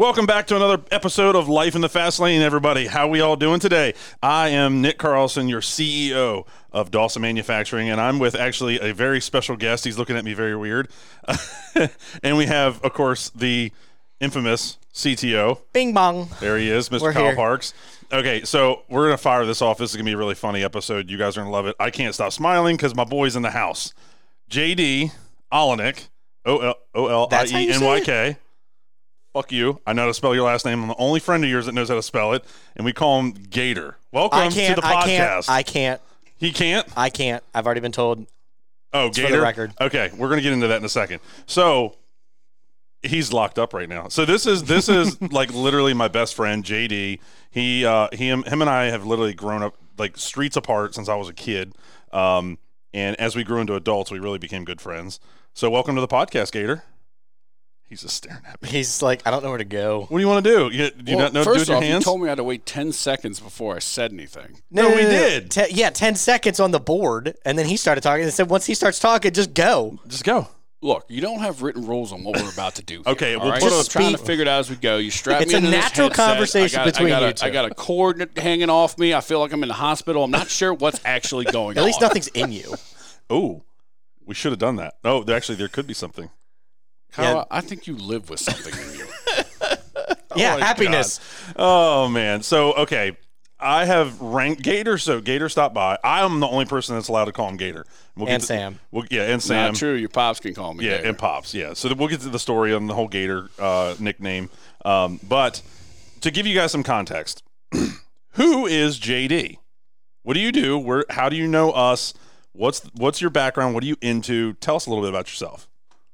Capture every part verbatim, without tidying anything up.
Welcome back to another episode of Life in the Fast Lane, everybody. How we all doing today? I am Nick Carlson, your C E O of Dawson Manufacturing, and I'm with actually a very special guest. He's looking at me very weird. And we have, of course, the infamous C T O. Bing bong. There he is, Mister We're Kyle here. Parks. Okay, so we're going to fire this off. This is going to be a really funny episode. You guys are going to love it. I can't stop smiling because my boy's in the house. J D Olenick, O L I E N Y K. Fuck you. I know how to spell your last name. I'm the only friend of yours that knows how to spell it, and we call him Gator. Welcome to the I podcast. Can't, I can't. He can't? I can't. I've already been told. Oh, It's Gator? for the record. Okay, we're going to get into that in a second. So, he's locked up right now. So, this is this is like literally my best friend, J D. He, uh, he, him and I have literally grown up like streets apart since I was a kid. Um, and as we grew into adults, we really became good friends. So, welcome to the podcast, Gator. He's just staring at me. He's like, I don't know where to go. What do you want to do? You, do you well, not know first to do with your off, hands? you told me I had to wait ten seconds before I said anything. No, we did. Te- yeah, ten seconds on the board, and then he started talking and said, once he starts talking, just go. Just go. Look, you don't have written rules on what we're about to do here, Okay, all we'll right? put Just a- trying to speak- figure it out as we go. You strap It's me a into this natural headset. conversation I got, between I got you a, two. I got a cord hanging off me. I feel like I'm in the hospital. I'm not sure what's actually going At on. least nothing's in you. Oh, we should have done that. Oh, there, actually, there could be something. Kyle, Yeah. I think you live with something in you. Yeah, my happiness. Oh, man. So, okay. I have ranked Gator. So, Gator stopped by. I am the only person that's allowed to call him Gator. We'll get And to- Sam. We'll, yeah, and Sam. Not true. Your pops can call me. Yeah, Gator. and Pops. Yeah. So, we'll get to the story on the whole Gator uh, nickname. Um, but to give you guys some context, who is J D? What do you do? Where? How do you know us? What's What's your background? What are you into? Tell us a little bit about yourself.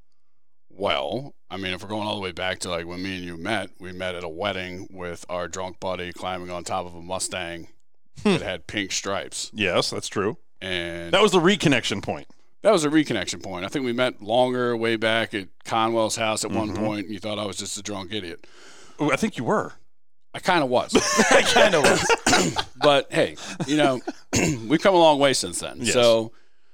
Well, I mean, if we're going all the way back to like when me and you met, we met at a wedding with our drunk buddy climbing on top of a Mustang that had pink stripes. Yes, that's true. And That was the reconnection point. that was a reconnection point. I think we met longer way back at Conwell's house at one Mhm. point, and you thought I was just a drunk idiot. Oh, I think you were. I kind of was. I kind of was. But hey, you know, we've come a long way since then. Yes. So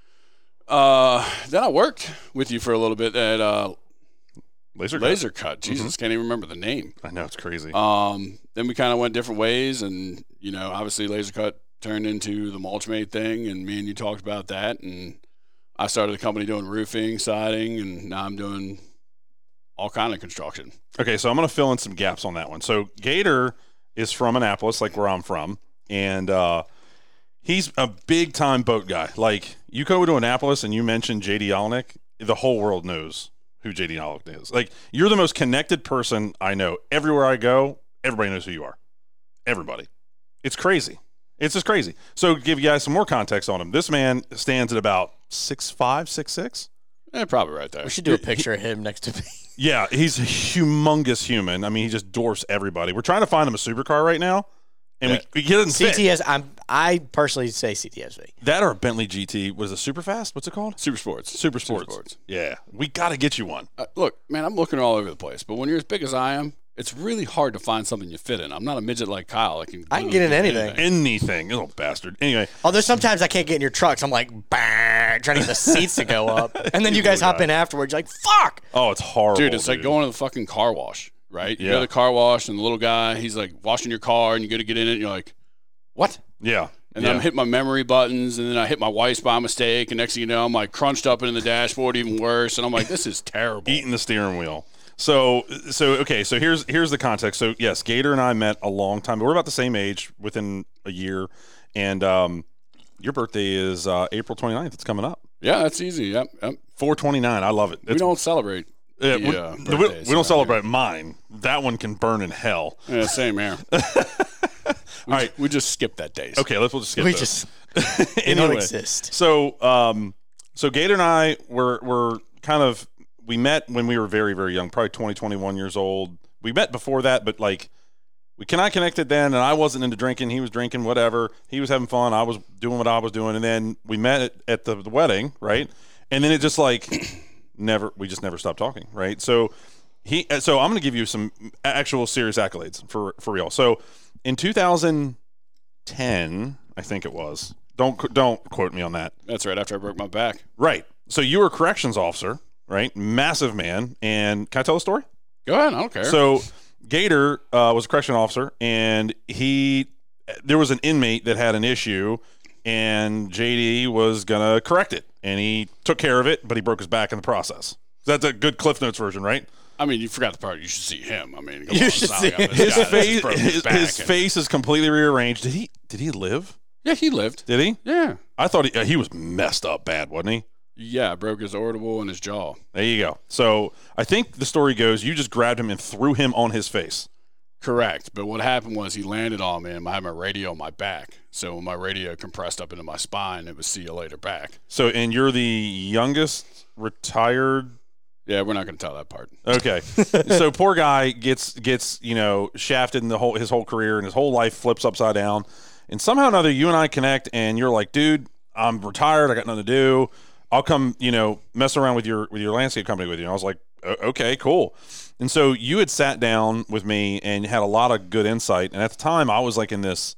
uh, then I worked with you for a little bit at uh, Laser cut. Laser Cut. Jesus, can't even remember the name. I know, it's crazy. Um, then we kind of went different ways, and you know, obviously, Laser Cut turned into the Mulchmate thing, and me and you talked about that, and I started the company doing roofing, siding, and now I'm doing all kind of construction. Okay, so I'm going to fill in some gaps on that one. So Gator is from Annapolis, like where I'm from, and uh, he's a big-time boat guy. Like, you go to Annapolis and you mention J D Olenick, the whole world knows who J D Olenick is. Like, you're the most connected person I know. Everywhere I go, everybody knows who you are. Everybody. It's crazy. It's just crazy. So, to give you guys some more context on him, this man stands at about six five, six six. Eh, probably right there. We should do a picture of him next to me. Yeah, he's a humongous human. I mean, he just dwarfs everybody. We're trying to find him a supercar right now, and Yeah. we, we get it in C T S, I'm, I personally say C T S V. that or a Bentley G T. Was it Superfast? What's it called? Super Sports. Super Sports. Yeah, we got to get you one. Uh, look, man, I'm looking all over the place, but when you're as big as I am, it's really hard to find something you fit in. I'm not a midget like Kyle. I can, I can get in literally anything. Anything, you little bastard. Anyway, Although sometimes I can't get in your trucks. I'm like, bang, trying to get the seats to go up. And then you guys hop in afterwards. You're like, fuck. oh, it's horrible, Dude, it's like going to the fucking car wash, right? You Yeah. go to the car wash, and the little guy, he's like washing your car, and you go to get in it, and you're like, what? Yeah, And yeah. then I'm hitting my memory buttons, and then I hit my wife's by mistake, and next thing you know, I'm like crunched up into the dashboard, even worse, and I'm like, this is terrible. eating the steering wheel. So, so okay. So here's here's the context. So yes, Gator and I met a long time. We're about the same age, within a year, and um, your birthday is uh, April twenty-ninth. It's coming up. Yeah, that's easy. Yep, yep. four twenty-nine. I love it. We It's don't celebrate. Yeah, the, we, uh, we- birthdays we don't around celebrate mine. That one can burn in hell. here. Yeah, same here. We, All right. we just skip that days. Okay, let's we'll just skip we those. just, they Anyway, don't exist. So, um, so Gator and I were were kind of we met when we were very very young, probably twenty, twenty-one years old. We met before that, but like we kind of connected then, and I wasn't into drinking. He was drinking, whatever. He was having fun. I was doing what I was doing, and then we met at, at the, the wedding, right? And then it just like never. We just never stopped talking, right? So he. So I'm going to give you some actual serious accolades for for real. So in two thousand ten, I think it was. Don't don't quote me on that. That's right. After I broke my back. Right. So you were a corrections officer, right? Massive man. And can I tell a story? Go ahead. I don't care. So Gator uh, was a correction officer, and he there was an inmate that had an issue, and J D was gonna correct it, and he took care of it, but he broke his back in the process. That's a good Cliff Notes version, right? I mean, you forgot the part. You should see him. I mean, come You on, should it's not see like I'm this His guy that face, just broke his, back his and- face is completely rearranged. Did he? Did he live? Yeah, he lived. Did he? Yeah, I thought he, uh, he was messed up bad, wasn't he? yeah. Broke his orbital and his jaw. There you go. So I think the story goes, you just grabbed him and threw him on his face. Correct. But what happened was he landed on me, and I had my radio on my back. So when my radio compressed up into my spine, it was see you later back. So, and you're the youngest retired. Yeah, we're not going to tell that part. Okay. So poor guy gets gets you know shafted in the whole his whole career, and his whole life flips upside down. And somehow or another, you and I connect, and you're like, dude, I'm retired. I got nothing to do. I'll come, you know, mess around with your with your landscape company with you. And I was like, okay, cool. And so you had sat down with me and had a lot of good insight. And at the time, I was like in this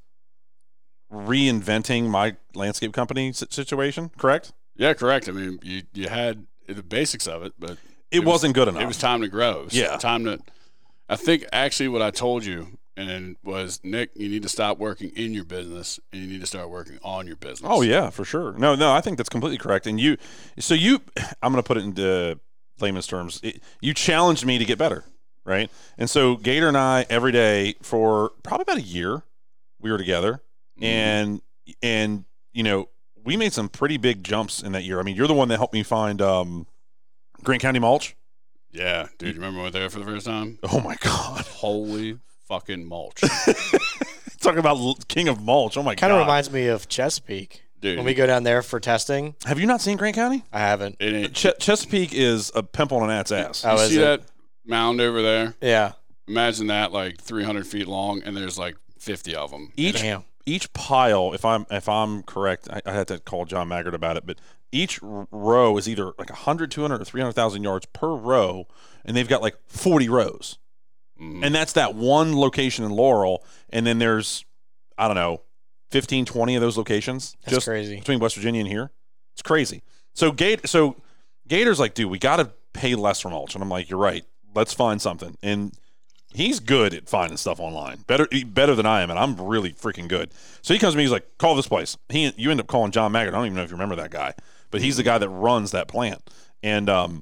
reinventing my landscape company situation. Correct? Yeah, correct. I mean, you you had the basics of it, but It, It was- wasn't good enough. it was time to grow. It was Yeah. time to. I think actually what I told you and then was, Nick, you need to stop working in your business and you need to start working on your business. Oh yeah, for sure. No, no, I think that's completely correct. And you, so you, I'm going to put it into layman's terms. It, you challenged me to get better, right? And so Gator and I, every day for probably about a year, we were together, Mhm. and and you know we made some pretty big jumps in that year. I mean, you're the one that helped me find um, Grant County mulch. Yeah, dude, you remember we were there for the first time? Oh my god, Holy fucking mulch. talking about l- king of mulch. Oh my Kind god, of reminds me of Chesapeake. Dude, When we go down there for testing, have you not seen Grant County? I haven't. it ain't, Ch- Chesapeake is a pimple on an ant's ass. Oh, you is see it? that mound over there? Yeah. Imagine that like three hundred feet long and there's like fifty of them. Each Damn. each pile, if I'm if I'm correct, I, I had to call John Maggart about it, but each r- row is either like one hundred, two hundred, or three hundred thousand yards per row, and they've got like forty rows. Mhm. And that's that one location in Laurel, and then there's, I don't know, fifteen, twenty of those locations That's just crazy. between West Virginia and here. It's crazy. So Gate, so Gator's like, dude, we got to pay less for mulch. And I'm like, you're right. Let's find something. And he's good at finding stuff online, better better than I am, and I'm really freaking good. So he comes to me, he's like, call this place. He, you end up calling John Maggart. I don't even know if you remember that guy, but he's the guy that runs that plant. And um,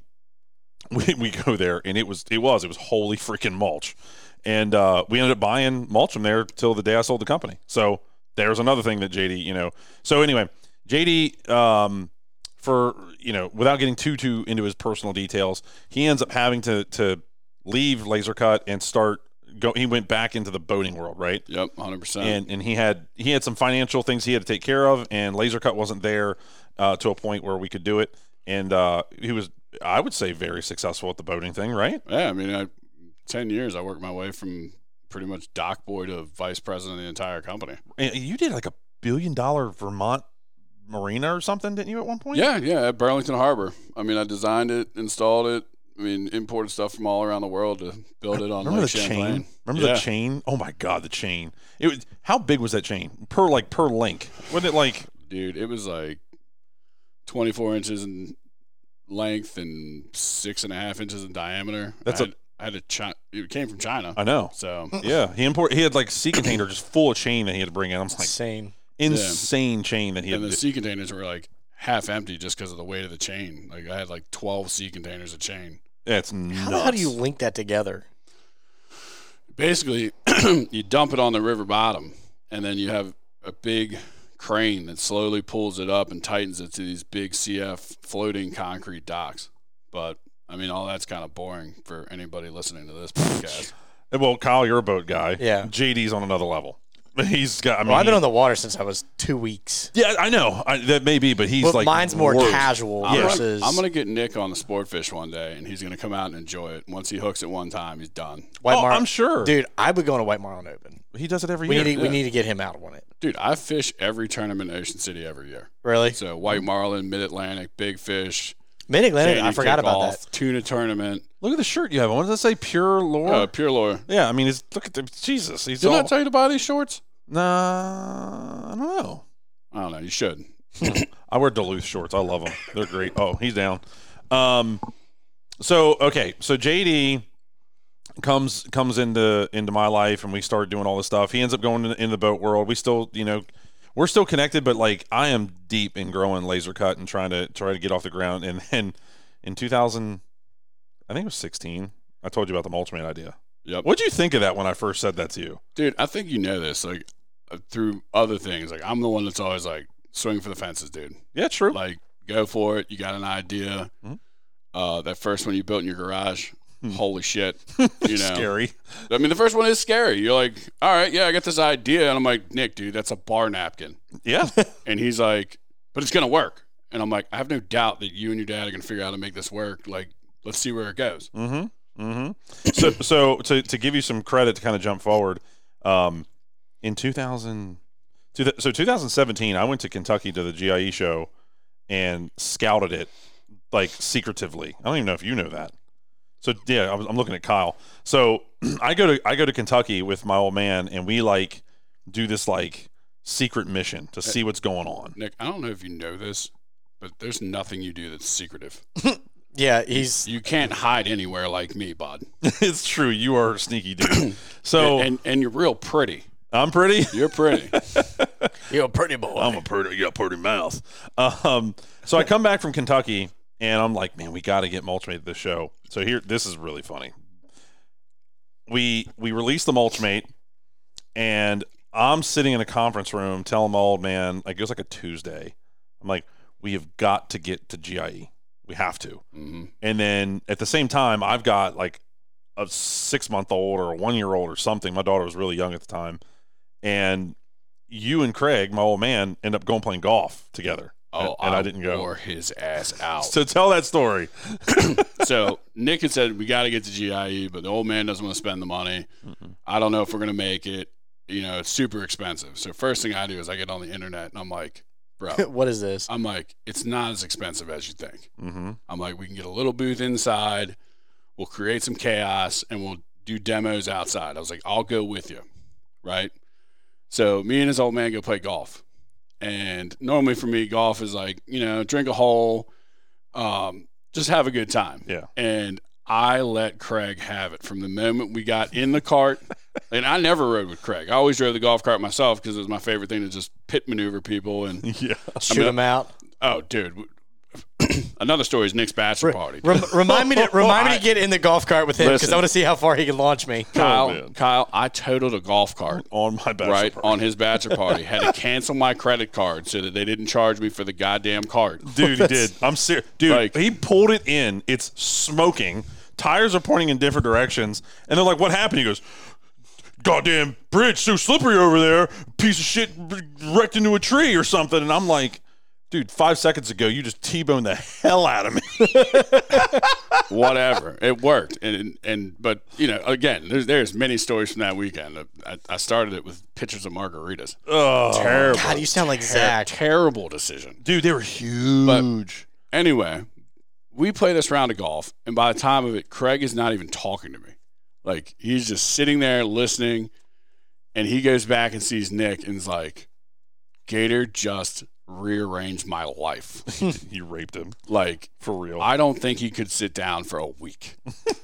we we go there, and it was it was it was holy freaking mulch. And uh, we ended up buying mulch from there till the day I sold the company. So there's another thing that J D, you know. So anyway, J D, um, for you know, without getting too too into his personal details, he ends up having to to leave Laser Cut and start go. He went back into the boating world, right? Yep, one hundred percent. And and he had he had some financial things he had to take care of, and Laser Cut wasn't there uh, to a point where we could do it. And uh, he was, I would say, very successful at the boating thing, right? Yeah, I mean, I, ten years I worked my way from pretty much dock boy to vice president of the entire company. And you did like a billion dollar Vermont marina or something, didn't you, at one point? Yeah, yeah, at Burlington Harbor. I mean, I designed it, installed it. I mean, imported stuff from all around the world to build it on Remember Lake the Champlain. chain? Remember Yeah. the chain? Oh my god, the chain! It was how big was that chain per like per link? Wasn't it like Dude, it was like twenty-four inches in length and six and a half inches in diameter. That's I a- had, I had a Chi- it came from China. I know? So Yeah, he import. He had like sea container just full of chain that he had to bring in. I'm like Insane. insane chain that he had. and the To, sea containers were like half empty just because of the weight of the chain. Like I had like twelve sea containers of chain. yeah, it's nuts. How, how do you link that together? Basically, you dump it on the river bottom, and then you have a big crane that slowly pulls it up and tightens it to these big C F floating concrete docks. But I mean, all that's kind of boring for anybody listening to this podcast. Well, Kyle, you're a boat guy. Yeah. J D's on another level. He's got. I mean, Well, I've been he- on the water since I was two weeks. Yeah, I know I, that may be, but he's But like mine's more worse. casual I'm, versus. gonna, I'm gonna get Nick on the sport fish one day, and he's gonna come out and enjoy it. Once he hooks it one time, he's done. White Oh, Mar- I'm sure, Dude, I would go on a White Marlin Open. He does it every We year. need to, yeah. we need to get him out on it. Dude, I fish every tournament in Ocean City every year. Really? So white marlin, mid Atlantic, big fish. Mid Atlantic. I canyon forgot about kickoff, that. Tuna tournament. Look at the shirt you have on. What does it say? Pure lore. Uh, pure lore. yeah, I mean, it's, look at the Jesus. He's Did all. I tell you to buy these shorts? Nah, I don't know. I don't know. You should. I wear Duluth shorts. I love them. They're great. Oh, he's down. Um, so okay, so J D, comes comes into into my life, and we start doing all this stuff. He ends up going in, in the boat world. We still, you know, we're still connected, but like I am deep in growing Laser Cut and trying to try to get off the ground. And then in two thousand, I think it was sixteen, I told you about the Mulchmate idea. Yep. What'd you think of that when I first said that to you? Dude, I think you know this, like, uh, through other things. Like, I'm the one that's always, like, swing for the fences, dude. Yeah, true. Like, go for it. You got an idea. Mm-hmm. Uh, that first one you built in your garage, holy shit. You know, Scary. I mean, the first one is scary. You're like, all right, yeah, I got this idea. And I'm like, Nick, dude, that's a bar napkin. Yeah. And he's like, but it's going to work. And I'm like, I have no doubt that you and your dad are going to figure out how to make this work. Like, let's see where it goes. Mm-hmm. Mm-hmm. So, so to to give you some credit to kind of jump forward, um, in two thousand, so two thousand seventeen, I went to Kentucky to the G I E show and scouted it like secretively. I don't even know if you know that. So yeah, I'm, I'm looking at Kyle. So I go to I go to Kentucky with my old man, and we like do this like secret mission to see what's going on. Nick, I don't know if you know this, but there's nothing you do that's secretive. Yeah, he's You can't hide anywhere like me, bud. It's true. You are a sneaky dude. So and and you're real pretty. I'm pretty. You're pretty. you're a pretty boy. I'm a pretty, you got a pretty mouth. Um, so I come back from Kentucky, and I'm like, man, we got to get Mulchmate at this show. So here, this is really funny. We we released the Mulchmate, and I'm sitting in a conference room telling my old man, like it was like a Tuesday. I'm like, we have got to get to G I E. We have to. Mm-hmm. And then at the same time, I've got like a six-month-old or a one-year-old or something. My daughter was really young at the time. And you and Craig, my old man, end up going playing golf together. Oh, and, and I, I didn't go. Wore his ass out. So tell that story. So Nick had said, we got to get to G I E, but the old man doesn't want to spend the money. Mm-mm. I don't know if we're going to make it. You know, it's super expensive. So first thing I do is I get on the internet, and I'm like, bro, what is this? I'm like, it's not as expensive as you think. Mm-hmm. I'm like, we can get a little booth inside. We'll create some chaos, and we'll do demos outside. I was like, I'll go with you, right? So me and his old man go play golf. And normally for me, golf is like, you know, drink a hole, um, just have a good time. Yeah. And I let Craig have it from the moment we got in the cart. And I never rode with Craig. I always drove the golf cart myself because it was my favorite thing to just pit maneuver people and Yeah. Shoot I mean, him out. Oh, dude. Another story is Nick's bachelor party. Rem- remind me to remind me to get in the golf cart with him because Listen. I want to see how far he can launch me. Kyle, man. Kyle, I totaled a golf cart On my bachelor right party. on his bachelor party. Had to cancel my credit card so that they didn't charge me for the goddamn cart. Dude, he did. I'm serious. Dude, Like- he pulled it in. It's smoking. Tires are pointing in different directions. And they're like, what happened? He goes, goddamn bridge so slippery over there. Piece of shit wrecked into a tree or something. And I'm like, dude, five seconds ago, you just T-boned the hell out of me. Whatever, it worked, and and but you know, again, there's there's many stories from that weekend. I, I started it with pictures of margaritas. Oh, Terrible, God, you sound like ter- Zach. Terrible decision. dude, they were huge. Anyway, we play this round of golf, and by the time of it, Craig is not even talking to me. Like he's just sitting there listening, and he goes back and sees Nick, and is like, "Gator just rearranged my life." You raped him. Like For real. I don't think he could sit down for a week.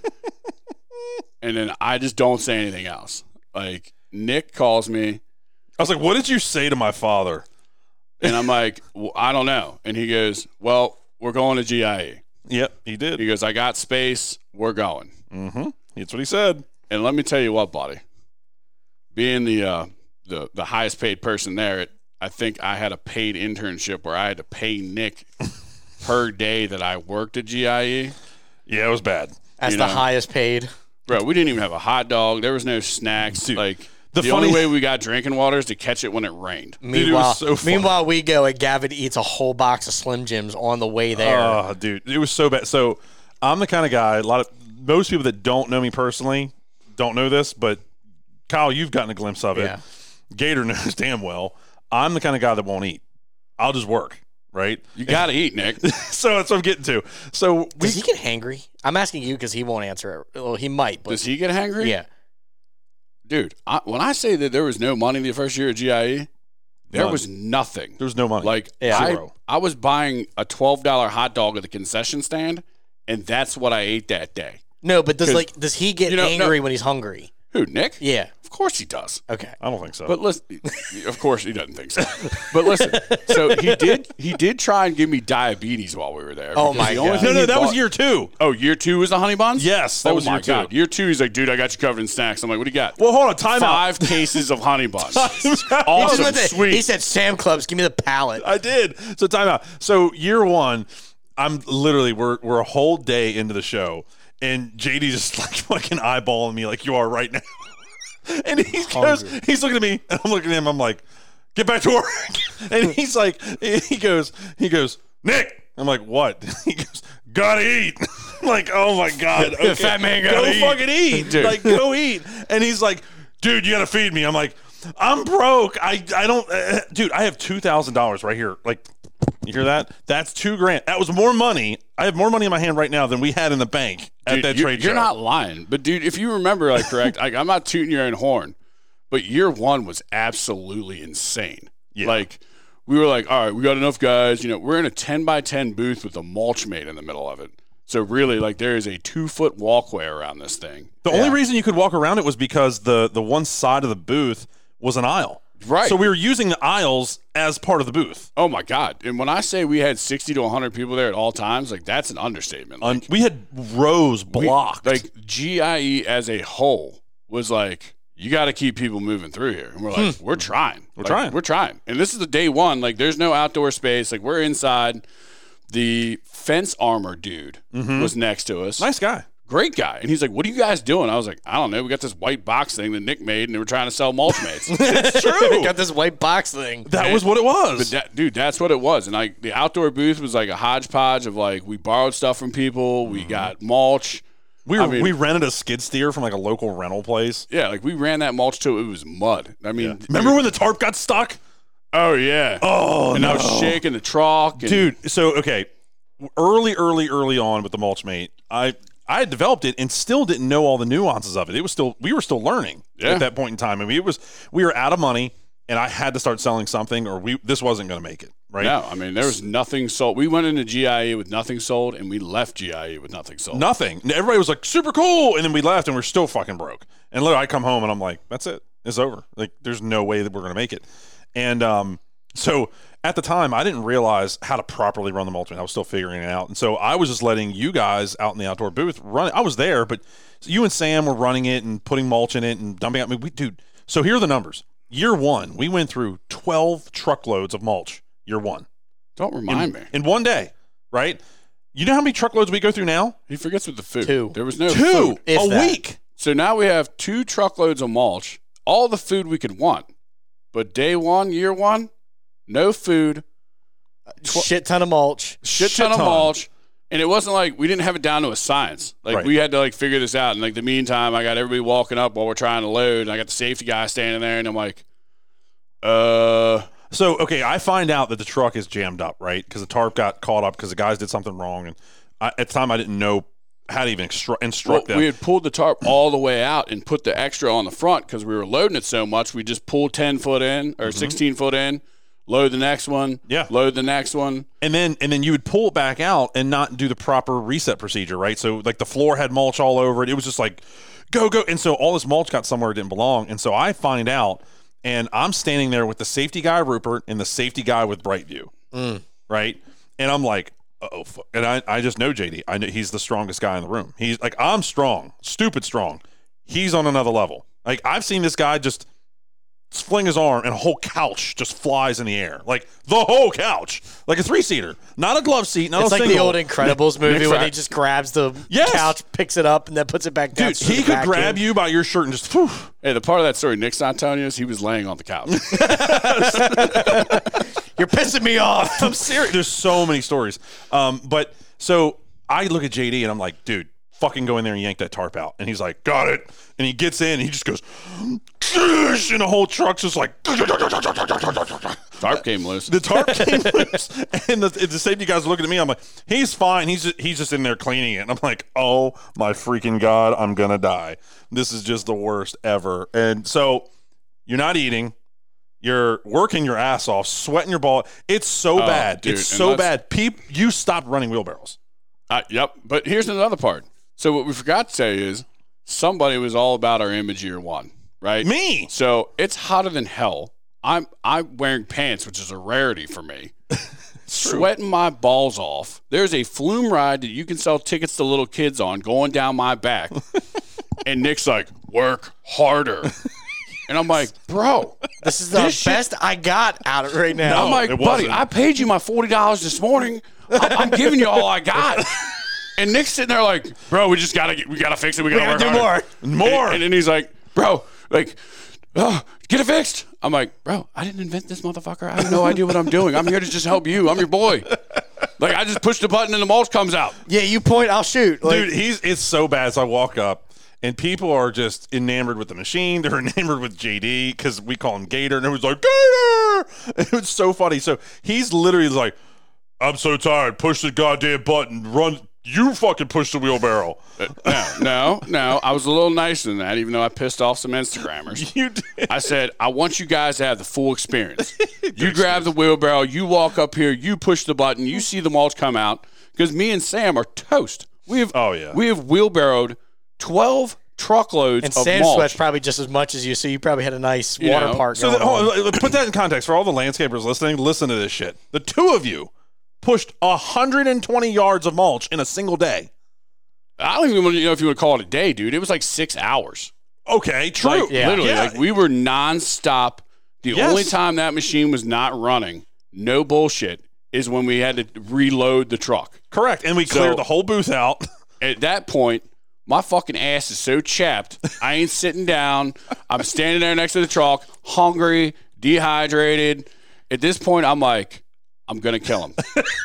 And then I just don't say anything else. Like Nick calls me, I was like, what did you say to my father? and I'm like, well, I don't know. And he goes, well, we're going to G I E. Yep, he did. He goes, I got space. We're going. Mm-hmm. That's what he said. And let me tell you what, buddy. Being the uh, the the highest paid person there, it, I think I had a paid internship where I had to pay Nick per day that I worked at G I E. Yeah, it was bad. As you the know. highest paid. Bro, we didn't even have a hot dog. There was no snacks. Dude, like the the, funny- only way we got drinking water is to catch it when it rained. Dude, it was Meanwhile, so fun. meanwhile, we go and Gavin eats a whole box of Slim Jims on the way there. Oh, dude, it was so bad. So I'm the kind of guy, a lot of most people that don't know me personally don't know this, but Kyle, you've gotten a glimpse of it. Yeah. Gator knows damn well. I'm the kind of guy that won't eat. I'll just work, right? You got to eat, Nick. So that's what I'm getting to. So we, Does he get hangry? I'm asking you because he won't answer it. Well, he might, but Does he get hangry? yeah. Dude, I, when I say that there was no money the first year at G I E, there None. was nothing. there was no money. Like, Yeah. I, Zero. I was buying a twelve dollar hot dog at the concession stand, and that's what I ate that day. No, but does 'Cause, like does he get you know, angry no. when he's hungry? Who, Nick? Yeah. Of course he does. Okay. I don't think so. But listen, of course he doesn't think so. But listen, so he did he did try and give me diabetes while we were there. Oh, because my the only God. thing no, no, he that was bought- year two. Oh, year two was the honey buns? Yes, that oh was my year two. God. Year two, he's like, dude, I got you covered in snacks. I'm like, what do you got? Well, hold on, time Five out. cases of honey buns. He just Awesome, went to- sweet. He said, "Sam Clubs, give me the pallet." I did. So time out. So year one, I'm literally we're we're a whole day into the show, and J D just like fucking eyeballing me like you are right now. And he goes, he's looking at me, and I'm looking at him. I'm like, get back to work. And he's like, he goes, he goes, Nick. I'm like, what? He goes, gotta eat. I'm like, oh my God, okay, Fat man gotta go eat. fucking eat, Dude. like go eat. And he's like, dude, you gotta feed me. I'm like, I'm broke. I I don't, uh, dude. I have two thousand dollars right here. Like, you hear that? That's two grand. That was more money. I have more money in my hand right now than we had in the bank at Dude, that you're, trade you're show. not lying. But, dude, if you remember, like, correct, I, I'm not tooting your own horn, but year one was absolutely insane. Yeah. Like, we were like, all right, we got enough guys. You know, we're in a ten by ten booth with a mulch mate in the middle of it. So, really, like, there is a two-foot walkway around this thing. The only reason you could walk around it was because the the one side of the booth was an aisle. Right. So we were using the aisles as part of the booth. Oh, my God. And when I say we had sixty to one hundred people there at all times, like, that's an understatement. Like, Un- we had rows we- blocked. like, G I E as a whole was like, you got to keep people moving through here. And we're like, we're trying. We're Like, trying. We're trying. And this is the day one. Like, there's no outdoor space. Like, we're inside. The fence armor dude was next to us. nice guy. Great guy. And he's like, what are you guys doing? I was like, I don't know. We got this white box thing that Nick made, and they were trying to sell mulch mates. It's true. Got this white box thing. That was what it was. But that, dude, that's what it was. And like the outdoor booth was like a hodgepodge of like we borrowed stuff from people. We got mulch. we were, I mean- we rented a skid steer from like a local rental place. Yeah, like we ran that mulch till it was mud. I mean, Remember when the tarp got stuck? Oh yeah. Oh and no, I was shaking the truck. And, dude. So okay, early, early, early on with the mulch mate, I I had developed it and still didn't know all the nuances of it. It was still we were still learning Yeah. at that point in time. I mean, it was we were out of money, and I had to start selling something, or we this wasn't going to make it. Right? No, I mean there was nothing sold. We went into G I E with nothing sold, and we left G I E with nothing sold. Nothing. And everybody was like super cool, and then we left, and we're still fucking broke. And literally, I come home and I'm like, that's it. It's over. Like, there's no way that we're going to make it. And um, so at the time, I didn't realize how to properly run the mulch. I was still figuring it out. And so I was just letting you guys out in the outdoor booth run it. I was there, but you and Sam were running it and putting mulch in it and dumping out. I mean, we, dude, so here are the numbers. Year one, we went through twelve truckloads of mulch. Year one. Don't remind in, me. in one day, right? You know how many truckloads we go through now? He forgets with the food. Two. There was no Two food. If a that. week. So now we have two truckloads of mulch, all the food we could want. But day one, year one, no food, Shit ton of mulch. shit, Shit ton, ton. of mulch. And it wasn't like we didn't have it down to a science. Like Right. we had to like figure this out. And like the meantime, I got everybody walking up while we're trying to load. And I got the safety guy standing there, and I'm like, uh, So, okay, I find out that the truck is jammed up, right? Because the tarp got caught up because the guys did something wrong. And I, at the time, I didn't know how to even instru- well, instruct them. we had pulled the tarp all the way out and put the extra on the front because we were loading it so much. We just pulled ten foot in or sixteen foot in, load the next one, Yeah. load the next one. and then and then you would pull it back out and not do the proper reset procedure, right? So, like, the floor had mulch all over it. It was just like, go, go. And so all this mulch got somewhere it didn't belong. And so I find out, and I'm standing there with the safety guy, Rupert, and the safety guy with Brightview, right? And I'm like, oh, fuck. And I, I just know J D. I know he's the strongest guy in the room. He's like, I'm strong, stupid strong. He's on another level. Like, I've seen this guy just fling his arm and a whole couch just flies in the air. Like, the whole couch. Like a three-seater. Not a glove seat, not It's a like single. the old Incredibles movie Nick where Fra- he just grabs the Yes. couch, picks it up, and then puts it back down. Dude, so he the could vacuum- grab you by your shirt and just, whew. Hey, the part of that story Nick's not telling you is he was laying on the couch. You're pissing me off. I'm serious. There's so many stories. Um, but so I look at J D and I'm like, dude, fucking go in there and yank that tarp out. And he's like, got it. And he gets in and he just goes, and the whole truck's just like, Tarp came loose. the tarp came loose. And the, the safety guys are looking at me. I'm like, he's fine. He's just, he's just in there cleaning it. And I'm like, oh my freaking God, I'm going to die. This is just the worst ever. And so you're not eating. You're working your ass off, sweating your ball. It's so Oh, bad. dude, it's and so let's- bad. Peep, you stopped running wheelbarrows. Uh, yep. But here's another part. So what we forgot to say is somebody was all about our image year one, right? Me. So it's hotter than hell. I'm I'm wearing pants, which is a rarity for me. Sweating my balls off. There's a flume ride that you can sell tickets to little kids on going down my back. And Nick's like, work harder. And I'm like, bro. This is the This shit- best I got out of it right now. I'm like, it buddy, wasn't. I paid you my forty dollars this morning. I'm, I'm giving you all I got. And Nick's sitting there like, bro, we just gotta get, we gotta fix it. We gotta, We gotta work do harder. more. More. And, and then he's like, bro, like, oh, get it fixed. I'm like, bro, I didn't invent this motherfucker. I have no idea what I'm doing. I'm here to just help you. I'm your boy. Like, I just push the button and the mulch comes out. Yeah, you point, I'll shoot. Like, Dude, he's it's so bad. So I walk up, and people are just enamored with the machine. They're enamored with J D because we call him Gator, and everyone's like, Gator! It was so funny. So he's literally like, I'm so tired. Push the goddamn button. Run. You fucking push the wheelbarrow. No, no, no. I was a little nicer than that, even though I pissed off some Instagrammers. You did. I said, I want you guys to have the full experience. You grab the wheelbarrow, you walk up here, you push the button, you see the mulch come out. Because me and Sam are toast. We have, Oh, yeah. we have wheelbarrowed twelve truckloads and of Sam mulch. sweats probably just as much as you, so you probably had a nice You water know, park So going that, hold on. on, put that in context for all the landscapers listening. Listen to this shit. The two of you pushed one hundred twenty yards of mulch in a single day. I don't even know if you would call it a day, dude. It was like six hours. Okay, true. Like, literally, Yeah. like we were nonstop. The Yes. only time that machine was not running, no bullshit, is when we had to reload the truck. Correct. And we So- cleared the whole booth out. At that point, my fucking ass is so chapped. I ain't sitting down. I'm standing there next to the truck, hungry, dehydrated. At this point, I'm like, I'm gonna kill him.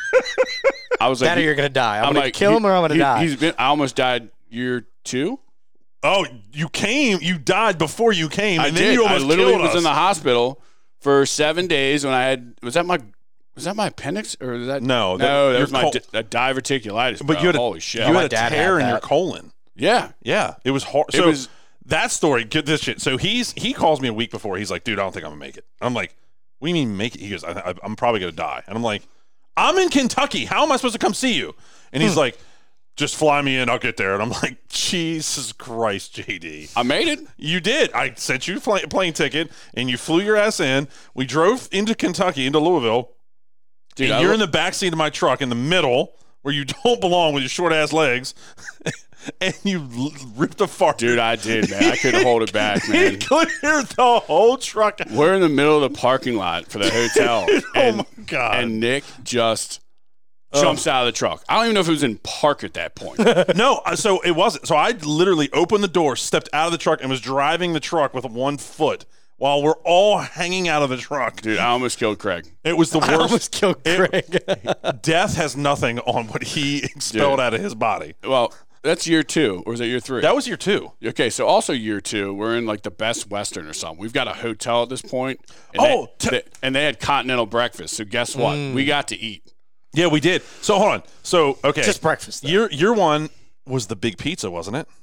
I was like, That or you're going to die. I'm, I'm going like, to kill him or I'm going to he- die. He's been. I almost died year two. Oh, you came. You died before you came, and I then did. you I almost literally killed was us. in the hospital for seven days when I had. Was that my? Was that my appendix or was that? No, that- no, that your was my col- di- uh, diverticulitis. but bro. you had a, holy shit! you My had a dad tear had in your that. colon. yeah, Yeah, it was hard. It So was- that story. Get this shit. So he's he calls me a week before. He's like, "Dude, I don't think I'm gonna make it." I'm like, "What do you mean make it?" He goes, I, I, "I'm probably gonna die." And I'm like, "I'm in Kentucky. How am I supposed to come see you?" And he's like, "Just fly me in. I'll get there." And I'm like, "Jesus Christ, J D." I made it. You did. I sent you a pla- plane ticket, and you flew your ass in. We drove into Kentucky, into Louisville. Dude, and I you're lo- in the back seat of my truck in the middle where you don't belong with your short ass legs. And you l- ripped a fart. Dude, I did, man. I couldn't hold it back, man. He cleared the whole truck. We're in the middle of the parking lot for the hotel. and, Oh, my God. And Nick just jumps out of the truck. I don't even know if it was in park at that point. No, uh, so it wasn't. So I literally opened the door, stepped out of the truck, and was driving the truck with one foot while we're all hanging out of the truck. Dude, I almost killed Craig. It was the I worst. almost killed It- Craig. Death has nothing on what he expelled Dude. out of his body. Well, that's year two, or is that year three? That was year two. Okay, so also year two, we're in like the Best Western or something. We've got a hotel at this point, and Oh, they, t- they- and they had continental breakfast. So guess what? We got to eat. Yeah, we did. So hold on. So okay, Just breakfast, though. Year year one was the big pizza, wasn't it?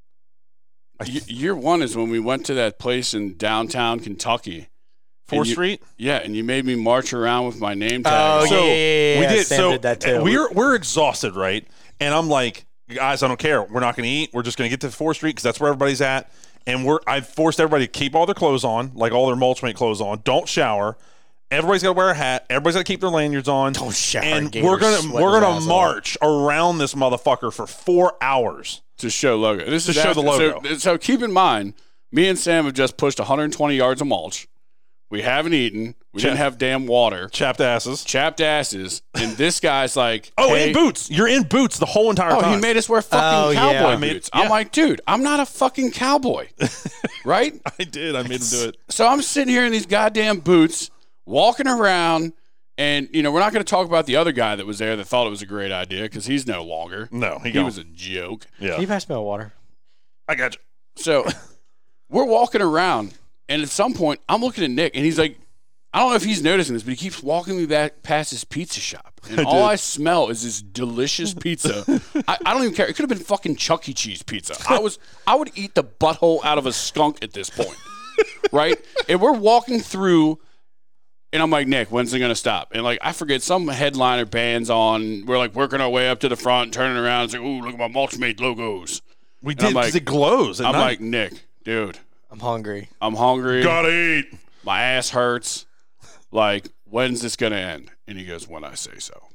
Y- year one is when we went to that place in downtown Kentucky. Fourth And you- Street. Yeah, and you made me march around with my name Oh, tag. yeah, So yeah, yeah, we yeah. did. Sam so did that too. we're we're exhausted, right? And I'm like, guys, I don't care. We're not going to eat. We're just going to get to Fourth Street because that's where everybody's at. And we're I forced everybody to keep all their clothes on, like all their mulch mate clothes on. Don't shower. Everybody's got to wear a hat. Everybody's got to keep their lanyards on. Don't shower, And Gator we're gonna sweating we're his gonna ass off. march around this motherfucker for four hours. To show logo. This To is show after- the logo. So, so keep in mind, me and Sam have just pushed one hundred twenty yards of mulch. We haven't eaten. We Check. didn't have damn water. Chapped asses. Chapped asses. And this guy's like, Oh, hey, in boots. You're in boots the whole entire Oh, time. he made us wear fucking Oh, yeah. cowboy I made- boots. yeah. I'm like, dude, I'm not a fucking cowboy. Right? I did. I made him do it. So I'm sitting here in these goddamn boots, walking around, and, you know, we're not going to talk about the other guy that was there that thought it was a great idea because he's no longer. No, he, He gone. was a joke. Yeah, Can you pass me a water? I got you. So we're walking around, and at some point, I'm looking at Nick, and he's like, I don't know if he's noticing this, but he keeps walking me back past his pizza shop. And I all did. I smell is this delicious pizza. I, I don't even care. It could have been fucking Chuck E. Cheese pizza. I was I would eat the butthole out of a skunk at this point. Right? And we're walking through And I'm like, Nick, when's it going to stop? And, like, I forget, some headliner band's on. We're, like, working our way up to the front, turning around. It's like, ooh, look at my Mulchmate logos. We And did I'm because like- it glows at I'm night. like, Nick, dude, I'm hungry. I'm hungry. Gotta eat. My ass hurts. Like, when's this going to end? And he goes, when I say so.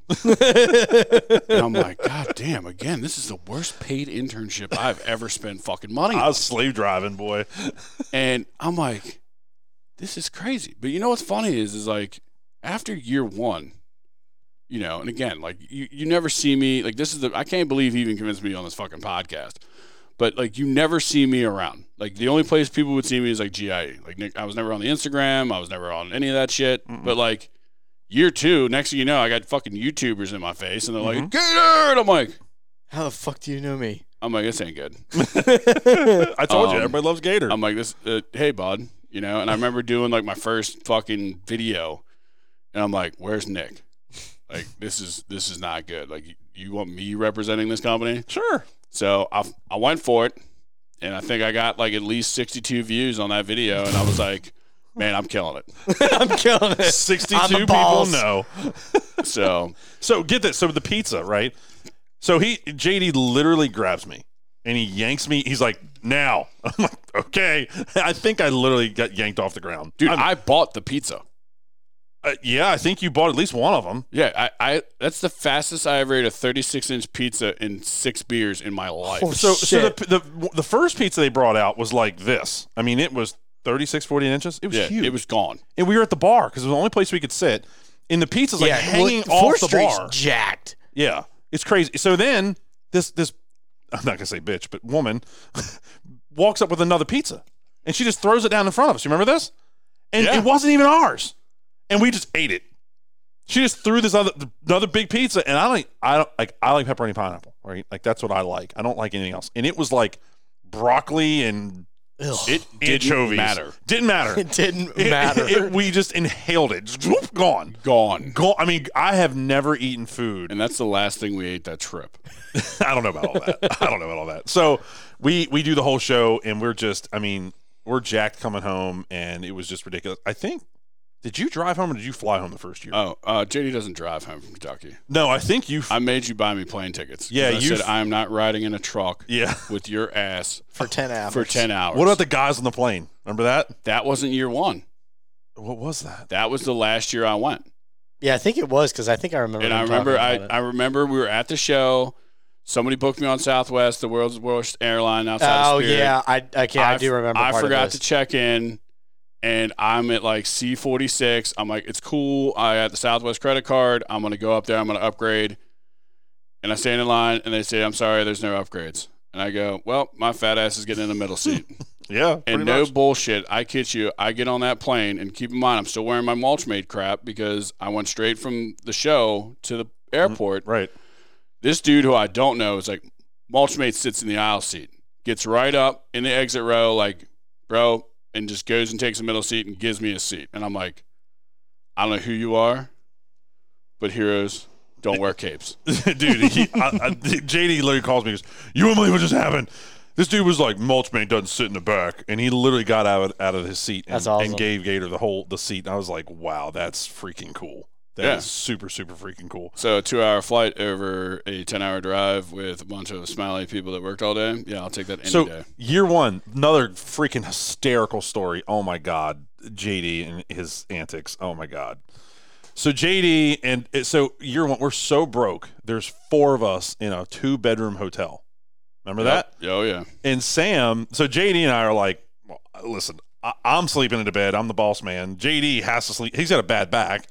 And I'm like, God damn, again, this is the worst paid internship I've ever spent fucking money I on. was slave driving, boy. And I'm like, this is crazy. But you know what's funny is, is like, after year one, you know, and again, like, you, you never see me, like, this is the, I can't believe he even convinced me on this fucking podcast. But, like, you never see me around. Like, the only place people would see me is, like, G I E. Like, Nick, I was never on the Instagram. I was never on any of that shit. Mm-mm. But, like, year two, next thing you know, I got fucking YouTubers in my face. And they're Mm-hmm. like, Gator! And I'm like, How the fuck do you know me? I'm like, this ain't good. I told Um, you, everybody loves Gator. I'm like, this, uh, hey, bud. You know, and I remember doing, like, my first fucking video. And I'm like, where's Nick? Like, this is this is not good. Like, you, you want me representing this company? Sure. So I, I went for it. And I think I got like at least sixty-two views on that video. And I was like, man, I'm killing it. I'm killing it. sixty-two On the people balls. know. So, So get this. So the pizza, right? So he, J D literally grabs me and he yanks me. He's like, now. I'm like, okay. I think I literally got yanked off the ground. dude, I'm- I bought the pizza. uh, yeah, I think you bought at least one of them. Yeah, I, I that's the fastest I ever ate a thirty-six inch pizza in six beers in my life. Oh, So, so shit. the, the the first pizza they brought out was like this. I mean, it was thirty-six, forty inches. It was yeah, huge. it was gone. And we were at the bar because it was the only place we could sit. And the pizza's like yeah, hanging well, off Fourth the Street's bar. jacked. Yeah, it's crazy. So then this this I'm not gonna say bitch, but woman walks up with another pizza, and she just throws it down in front of us. You remember this? And Yeah. it wasn't even ours, and we just ate it. She just threw this other another big pizza, and I like I don't like I like pepperoni pineapple, right? Like that's what I like. I don't like anything else. And it was like broccoli and Ugh. It didn't anchovies. matter. Didn't matter. It didn't It- matter. it- it- we just inhaled it. Just whoop, gone. Gone. Gone. I mean, I have never eaten food. And that's the last thing we ate that trip. I don't know about all that. I don't know about all that. So we we do the whole show, and we're just, I mean, we're jacked coming home, and it was just ridiculous. I think, did you drive home or did you fly home the first year? Oh, uh, J D doesn't drive home from Kentucky. No, I think you. I made you buy me plane tickets. 'Cause Yeah, I you said f- I am not riding in a truck yeah. with your ass for ten hours. for ten hours. What about the guys on the plane? Remember that? That wasn't year one. What was that? That was the last year I went. Yeah, I think it was because I think I remember. And them I remember, talking I, about it. I remember we were at the show. Somebody booked me on Southwest, the world's worst airline outside Oh of Spirit. yeah, I okay, I, I do remember. I part forgot of to this. check in, and I'm at like C forty-six. I'm like, it's cool. I got the Southwest credit card. I'm gonna go up there. I'm gonna upgrade. And I stand in line, and they say, "I'm sorry, there's no upgrades." And I go, "Well, my fat ass is getting in the middle seat." Yeah. pretty And no much. bullshit. I kid you. I get on that plane, and keep in mind, I'm still wearing my Mulchmate crap because I went straight from the show to the airport. Right. This dude who I don't know is like, Mulchmate sits in the aisle seat, gets right up in the exit row, like, bro, and just goes and takes a middle seat and gives me a seat. And I'm like, I don't know who you are, but heroes don't wear capes. Dude, he, I, I, J D literally calls me and goes, you won't believe what just happened. This dude was like, Mulchmate doesn't sit in the back. And he literally got out, out of his seat and, That's awesome. and gave Gator the whole the seat. And I was like, wow, that's freaking cool. That is Yeah. super, super freaking cool. So a two-hour flight over a ten-hour drive with a bunch of smiley people that worked all day. Yeah, I'll take that any So day. year one, another freaking hysterical story. Oh my God, J D and his antics. Oh my God. So J D and so year one, we're so broke. There's four of us in a two-bedroom hotel. Remember that? Yep. Oh, yeah. And Sam, so J D and I are like, well, listen, I, I'm sleeping in the bed. I'm the boss man. J D has to sleep. He's got a bad back.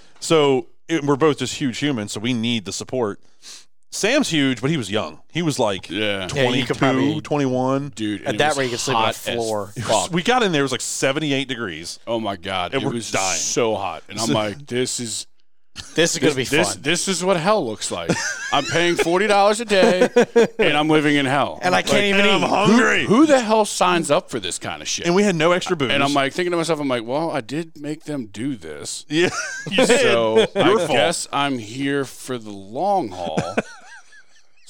So it, we're both just huge humans, so we need the support. Sam's huge, but he was young. He was like Yeah. Yeah, you could twenty-two, probably- twenty-one. Dude, At and it that was rate, you could sleep on the hot as floor. fuck. We got in there, it was like seventy-eight degrees. Oh, my God. And it we're was dying. so hot. And I'm like, this is... This is gonna be This, this, fun. this is what hell looks like. I'm paying forty dollars a day, and I'm living in hell. And I can't Like, even And I'm eat. hungry. Who the hell signs up for this kind of shit? And we had no extra booze. And I'm like thinking to myself, I'm like, well, I did make them do this. yeah, you did. So Your I fault. guess I'm here for the long haul.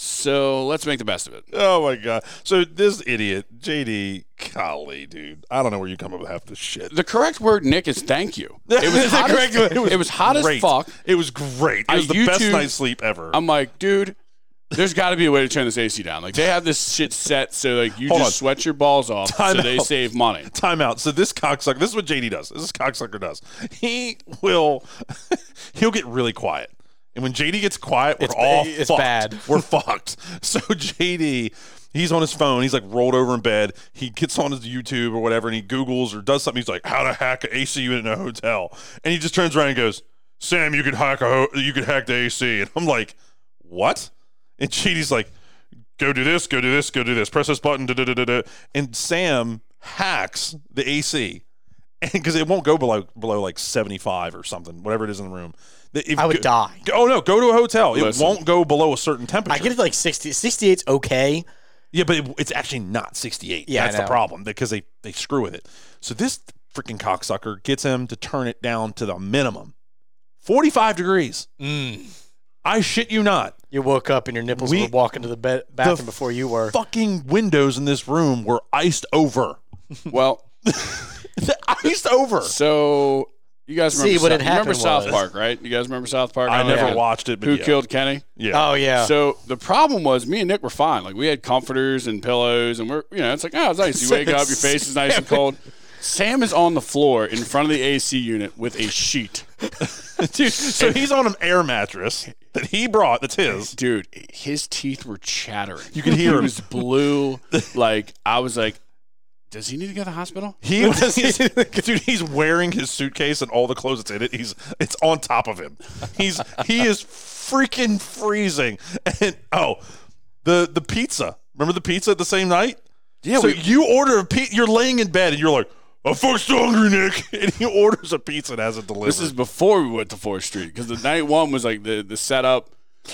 So let's make the best of it. Oh my god! So this idiot, J D, golly, dude, I don't know where you come up with half this shit. The correct word, Nick, is thank you. It was hot, as, It was it was hot as great. fuck. It was great. It I was the best YouTube- night's sleep ever. I'm like, dude, there's got to be a way to turn this A C down. Like they have this shit set so like you Hold just on. sweat your balls off Time so they out. save money. Time out. So this cocksucker, this is what J D does. This is cocksucker does. He will, he'll get really quiet. And when J D gets quiet, we're It's- all it's fucked. bad. We're fucked. So J D, he's on his phone. He's like rolled over in bed. He gets on his YouTube or whatever, and he Googles or does something. He's like, how to hack an A C unit in a hotel. And he just turns around and goes, Sam, you could hack a ho- you could hack the A C. And I'm like, what? And J D's like, go do this, go do this, go do this. Press this button. Da, da, da, da, da. And Sam hacks the A C. Because it won't go below below like seventy-five or something, whatever it is in the room. If, I would go, die. Oh no, go to a hotel. Listen. It won't go below a certain temperature. I get it like sixty. sixty-eight's okay. Yeah, but it, it's actually not sixty-eight. Yeah, I That's the know. problem because they, they screw with it. So this freaking cocksucker gets him to turn it down to the minimum. forty-five degrees. Mm. I shit you not. You woke up and your nipples We- were walking to the bed, bathroom before you were. Fucking windows in this room were iced over. Well, They're iced over. so you guys See, remember, what South, had you remember happened South was- Park, right? You guys remember South Park? I don't know never if- watched it, but Who yeah. killed Kenny? Yeah. Oh yeah. So the problem was, me and Nick were fine. Like we had comforters and pillows, and we're, you know, it's like, oh, it's nice. You wake up, your face is nice and cold. Sam is on the floor in front of the A C unit with a sheet. Dude, so he's on an air mattress that he brought. That's his. Dude, his teeth were chattering. You could hear he him. was blue. Like I was like, does he need to go to the hospital? He he's, dude, he's wearing his suitcase and all the clothes that's in it. He's it's on top of him. He's he is freaking freezing. And oh, the the pizza. Remember the pizza the same night? Yeah. So we, you order a pizza. You're laying in bed and you're like, "I'm fucking still hungry, Nick." And he orders a pizza and has it delivered. this is before we went to fourth Street because the night one was like the the setup,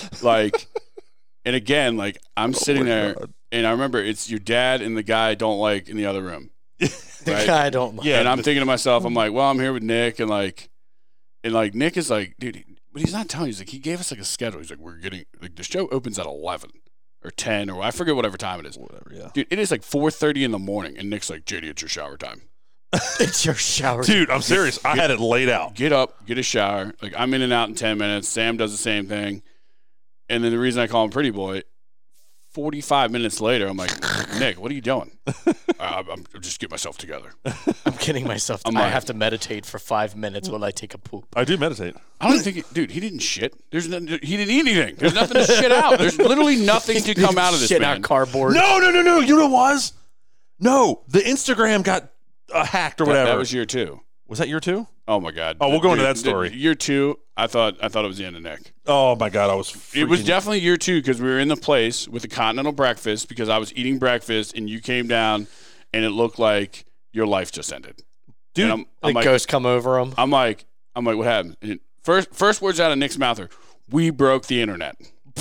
like, and again, like I'm sitting Oh my there. God. And I remember it's your dad and the guy I don't like in the other room. the right? guy I don't like. Yeah, and I'm the- thinking to myself, I'm like, well, I'm here with Nick, and like, and like Nick is like, dude, he- but he's not telling you. He's like, he gave us like a schedule. He's like, we're getting like the show opens at eleven or ten or I forget whatever time it is. whatever. Yeah, Dude, it is like four thirty in the morning, and Nick's like, J D, it's your shower time. It's your shower. dude, I'm serious. I had it laid out. Get up, get a shower. Like I'm in and out in ten minutes. Sam does the same thing, and then the reason I call him Pretty Boy. forty-five minutes later, I'm like, Nick, what are you doing? uh, I'm, I'm just getting myself together. I'm kidding myself. I'm I like- have to meditate for five minutes while I take a poop. I do meditate. I don't think, he, dude, he didn't shit. There's no, he didn't eat anything. There's nothing to shit out. There's literally nothing to come out of this Shit man. out cardboard. No, no, no, no. You know what it was? No, the Instagram got uh, hacked or That- whatever. That was year two. Was that year two? Oh my god. Oh, we'll go into Dude, that story. the- Year two, I thought I thought it was the end of Nick. Oh my god, I was. It was freaking- definitely year two because we were in the place with a continental breakfast because I was eating breakfast and you came down and it looked like your life just ended. dude. And I'm, The I'm like, ghost come over him. I'm like, I'm like, what happened? And first, first words out of Nick's mouth are, "We broke the internet.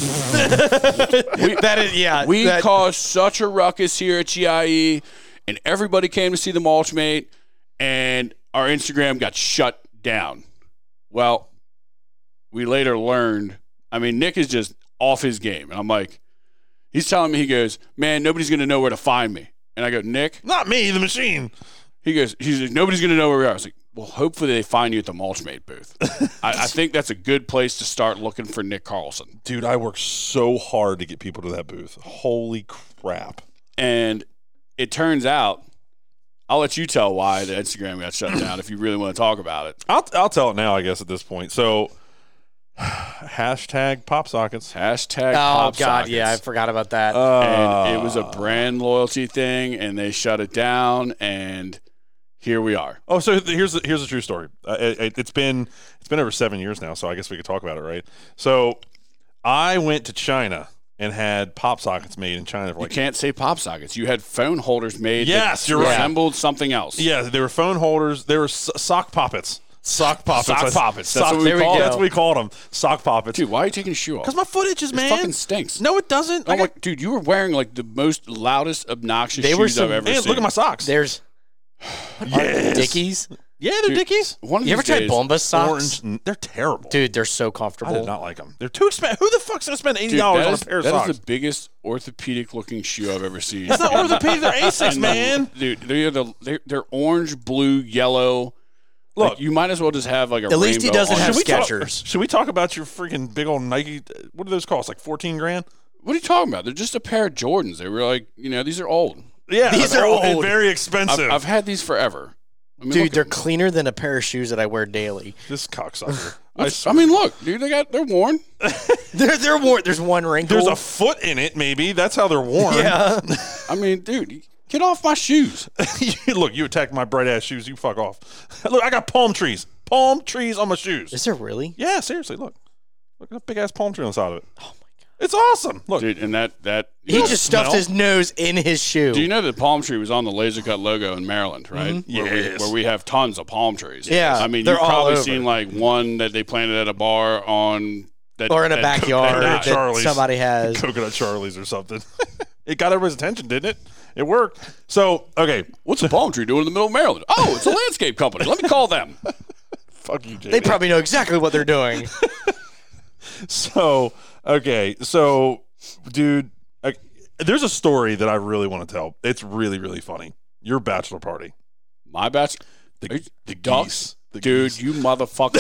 that is, yeah. We that, caused such a ruckus here at G I E, and everybody came to see the Mulchmate, and our Instagram got shut down." Well, we later learned. I mean, Nick is just off his game, and I'm like, he's telling me, he goes, "Man, nobody's gonna know where to find me." And I go, "Nick." Not me, the machine. He goes, he's like, "Nobody's gonna know where we are." I was like, "Well, hopefully they find you at the Mulchmate booth." I, I think that's a good place to start looking for Nick Carlson. Dude, I worked so hard to get people to that booth. Holy crap. And it turns out, I'll let you tell why the Instagram got shut down if you really want to talk about it. I'll I'll tell it now, I guess, at this point. So hashtag pop sockets. Hashtag oh Pop God, Sockets. yeah, I forgot about that. Uh, And it was a brand loyalty thing, and they shut it down, and here we are. Oh, so here's the, here's a true story. Uh, it, it's been it's been over seven years now, so I guess we could talk about it, right? So I went to China and had pop sockets made in China for You like can't say pop sockets. You had phone holders made Yes, that you're right. resembled something else. yeah, they were phone holders. They were s- sock poppets. Sock poppets. Sock That's- poppets. That's sock- what we there call go. them. That's what we called them. Sock poppets. Dude, why are you taking your shoe off? Because my foot itches, It man. fucking stinks. No, it doesn't. Oh I my, got, dude, you were wearing like the most loudest, obnoxious They were shoes some- I've ever man, seen. look at my socks. There's yes. Dickies. Yeah, they're Dude, Dickies. One of You ever these tried days, Bombas socks? Orange. They're terrible. Dude, they're so I comfortable. did not like them. They're too expensive. Who the fuck's gonna spend eighty Dude, dollars that on is, a pair of that socks? is the biggest orthopedic-looking shoe I've ever seen. It's not orthopedic. They're Asics, And, man. Dude, they're, the, they're, they're orange, blue, yellow. Look, Like, you might as well just have like a At least he rainbow doesn't on have it. should we talk? Skechers. Should we talk about your freaking big old Nike? What do those cost? Like fourteen grand? What are you talking about? They're just a pair of Jordans. They were like, you know, these are old. Yeah, These they're are old and old. very I've, expensive. I've had these forever. I mean, Dude, look they're at- cleaner than a pair of shoes that I wear daily. this cocksucker. I, What's- swear. I mean, look, dude, they got they're worn. They're they're worn. There's one wrinkle. There's a foot in it. Maybe that's how they're worn. yeah. I mean, dude, get off my shoes. Look, you attacked my bright ass shoes. You fuck off. Look, I got palm trees. Palm trees on my shoes. Is there really? Yeah, seriously. Look, look at a big ass palm tree on the side of it. Oh my god, it's awesome. Look, Dude, and that that He don't just stuffed smell. his nose in his shoe. Do you know that palm tree was on the Laser Cut logo in Maryland, right? Mm-hmm. Where, Yes. we, where we have tons of palm trees. Yeah, I mean, they're you've all probably over. seen like one that they planted at a bar on that, or in a that- backyard that that Charlie's. somebody has. Coconut Charlie's or something. It got everybody's attention, didn't it? It worked. So okay, What's a palm tree doing in the middle of Maryland? Oh, it's a landscape company. Let me call them. fuck you, J D. They probably know exactly what they're doing. So okay, so dude, I, there's a story that I really want to tell. It's really really funny. Your bachelor party, My batch. the, Are you- the ducks? geese, the Dude, geese. you motherfuckers.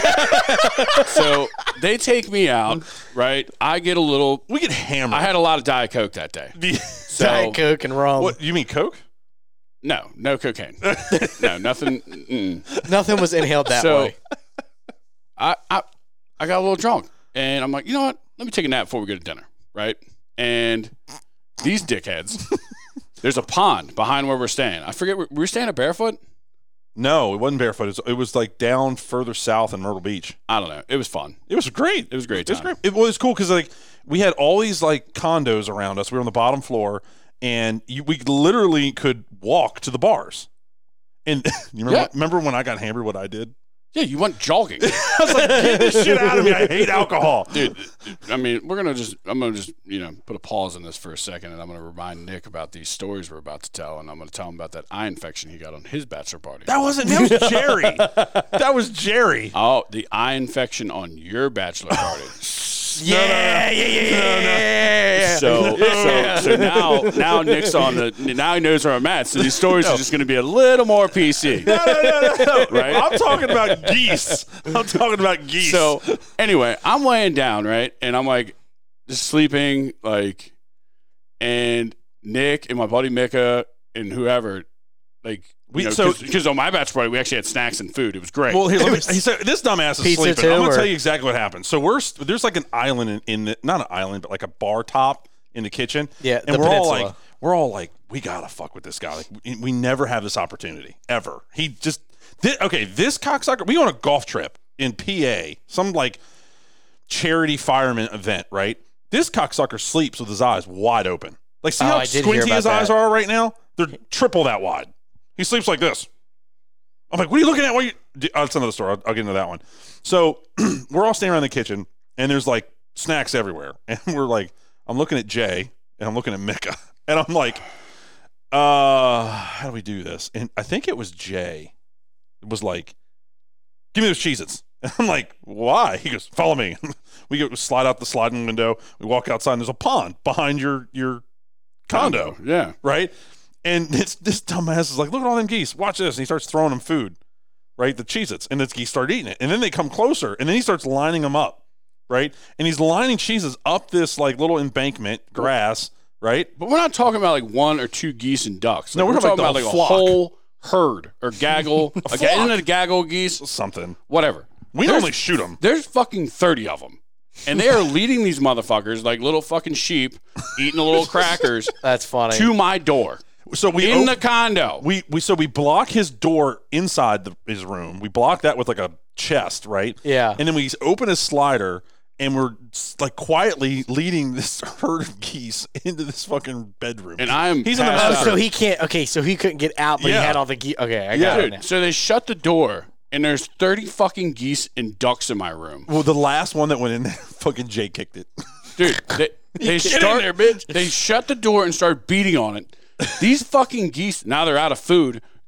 So they take me out, right? I get a little. we get hammered. I had a lot of Diet Coke that day. So, Diet Coke and rum. What you mean Coke? No, no cocaine. No, nothing. Mm. Nothing was inhaled that so way. I, I I got a little drunk, and I'm like, you know what? Let me take a nap before we go to dinner, right? And these dickheads. There's a pond behind where we're staying. I forget. Were we staying at Barefoot? No, it wasn't barefoot. It was, it was like down further south in Myrtle Beach. I don't know. It was fun. It was great. It was a great It was time. great. It was cool because like we had all these like condos around us. We were on the bottom floor, and you, we literally could walk to the bars. And you remember, Yeah. remember when I got hammered? What I did? Yeah, you went jogging. I was like, "Get this shit out of me! I hate alcohol." Dude, I mean, we're gonna just I'm gonna just, you know, put a pause in this for a second, and I'm gonna remind Nick about these stories we're about to tell, and I'm gonna tell him about that eye infection he got on his bachelor party. That wasn't. That was Jerry. That was Jerry. Oh, the eye infection on your bachelor party. Yeah, yeah, yeah, yeah, yeah, yeah. So, so, so now, now Nick's on the. Now he knows where I'm at. So these stories are just going to be a little more P C. No, no, no, no, no. Right? I'm talking about geese. I'm talking about geese. So anyway, I'm laying down, right, and I'm like just sleeping, like, and Nick and my buddy Micah and whoever, like, We- we so- because on my bachelor party we actually had snacks and food. It was great. Well, here, let me, was- he said, this dumbass is Pizza sleeping. too, I'm going or- to tell you exactly what happened. So we're st- there's like an island in, in the, not an island, but like a bar top in the kitchen. Yeah, and the we're all peninsula. like, we're all like, we gotta fuck with this guy. Like, we, we never have this opportunity ever. He just, thi- okay, this cocksucker. We on a golf trip in P A, some like charity fireman event, right? This cocksucker sleeps with his eyes wide open. Like, see Oh, how I did hear squinty about his eyes that. are right now? They're triple that wide. He sleeps like this. I'm like, what are you looking at? What are you? Oh, that's another story. I'll, I'll get into that one. So we're all standing around the kitchen, and there's like snacks everywhere, and we're like, I'm looking at Jay, and I'm looking at Micah, and I'm like, uh, how do we do this? And I think it was Jay. It was like, give me those Cheez-Its. And I'm like, why? He goes, follow me. We go slide out the sliding window. We walk outside, and there's a pond behind your your condo, yeah. right? And it's, this dumbass is like, look at all them geese. Watch this. And he starts throwing them food, right? The Cheez-Its. And the geese start eating it. And then they come closer. And then he starts lining them up, right? And he's lining Cheez-Its up this like little embankment, grass, right? But we're not talking about like one or two geese and ducks. Like, No, we're we're, talking talking about about the like whole a flock. whole herd or gaggle. a ga- isn't it a gaggle of geese? Something. Whatever. We There's- only shoot them. There's fucking thirty of them. And they are leading these motherfuckers like little fucking sheep, eating the little crackers That's funny. to my door So we in op- the condo. we we so we block his door inside the, his room. We block that with like a chest, right? Yeah. And then we open his slider, and we're like quietly leading this herd of geese into this fucking bedroom. And I am He's in the passed Oh, master. out. so he can't. Okay, so he couldn't get out, but Yeah. he had all the geese. Okay, I Yeah. got it now. Dude, so they shut the door, and there's thirty fucking geese and ducks in my room. Well, the last one that went in there, fucking Jay kicked it. Dude, they, they Get in start there, bitch. They shut the door and start beating on it. These fucking geese, now they're out of food,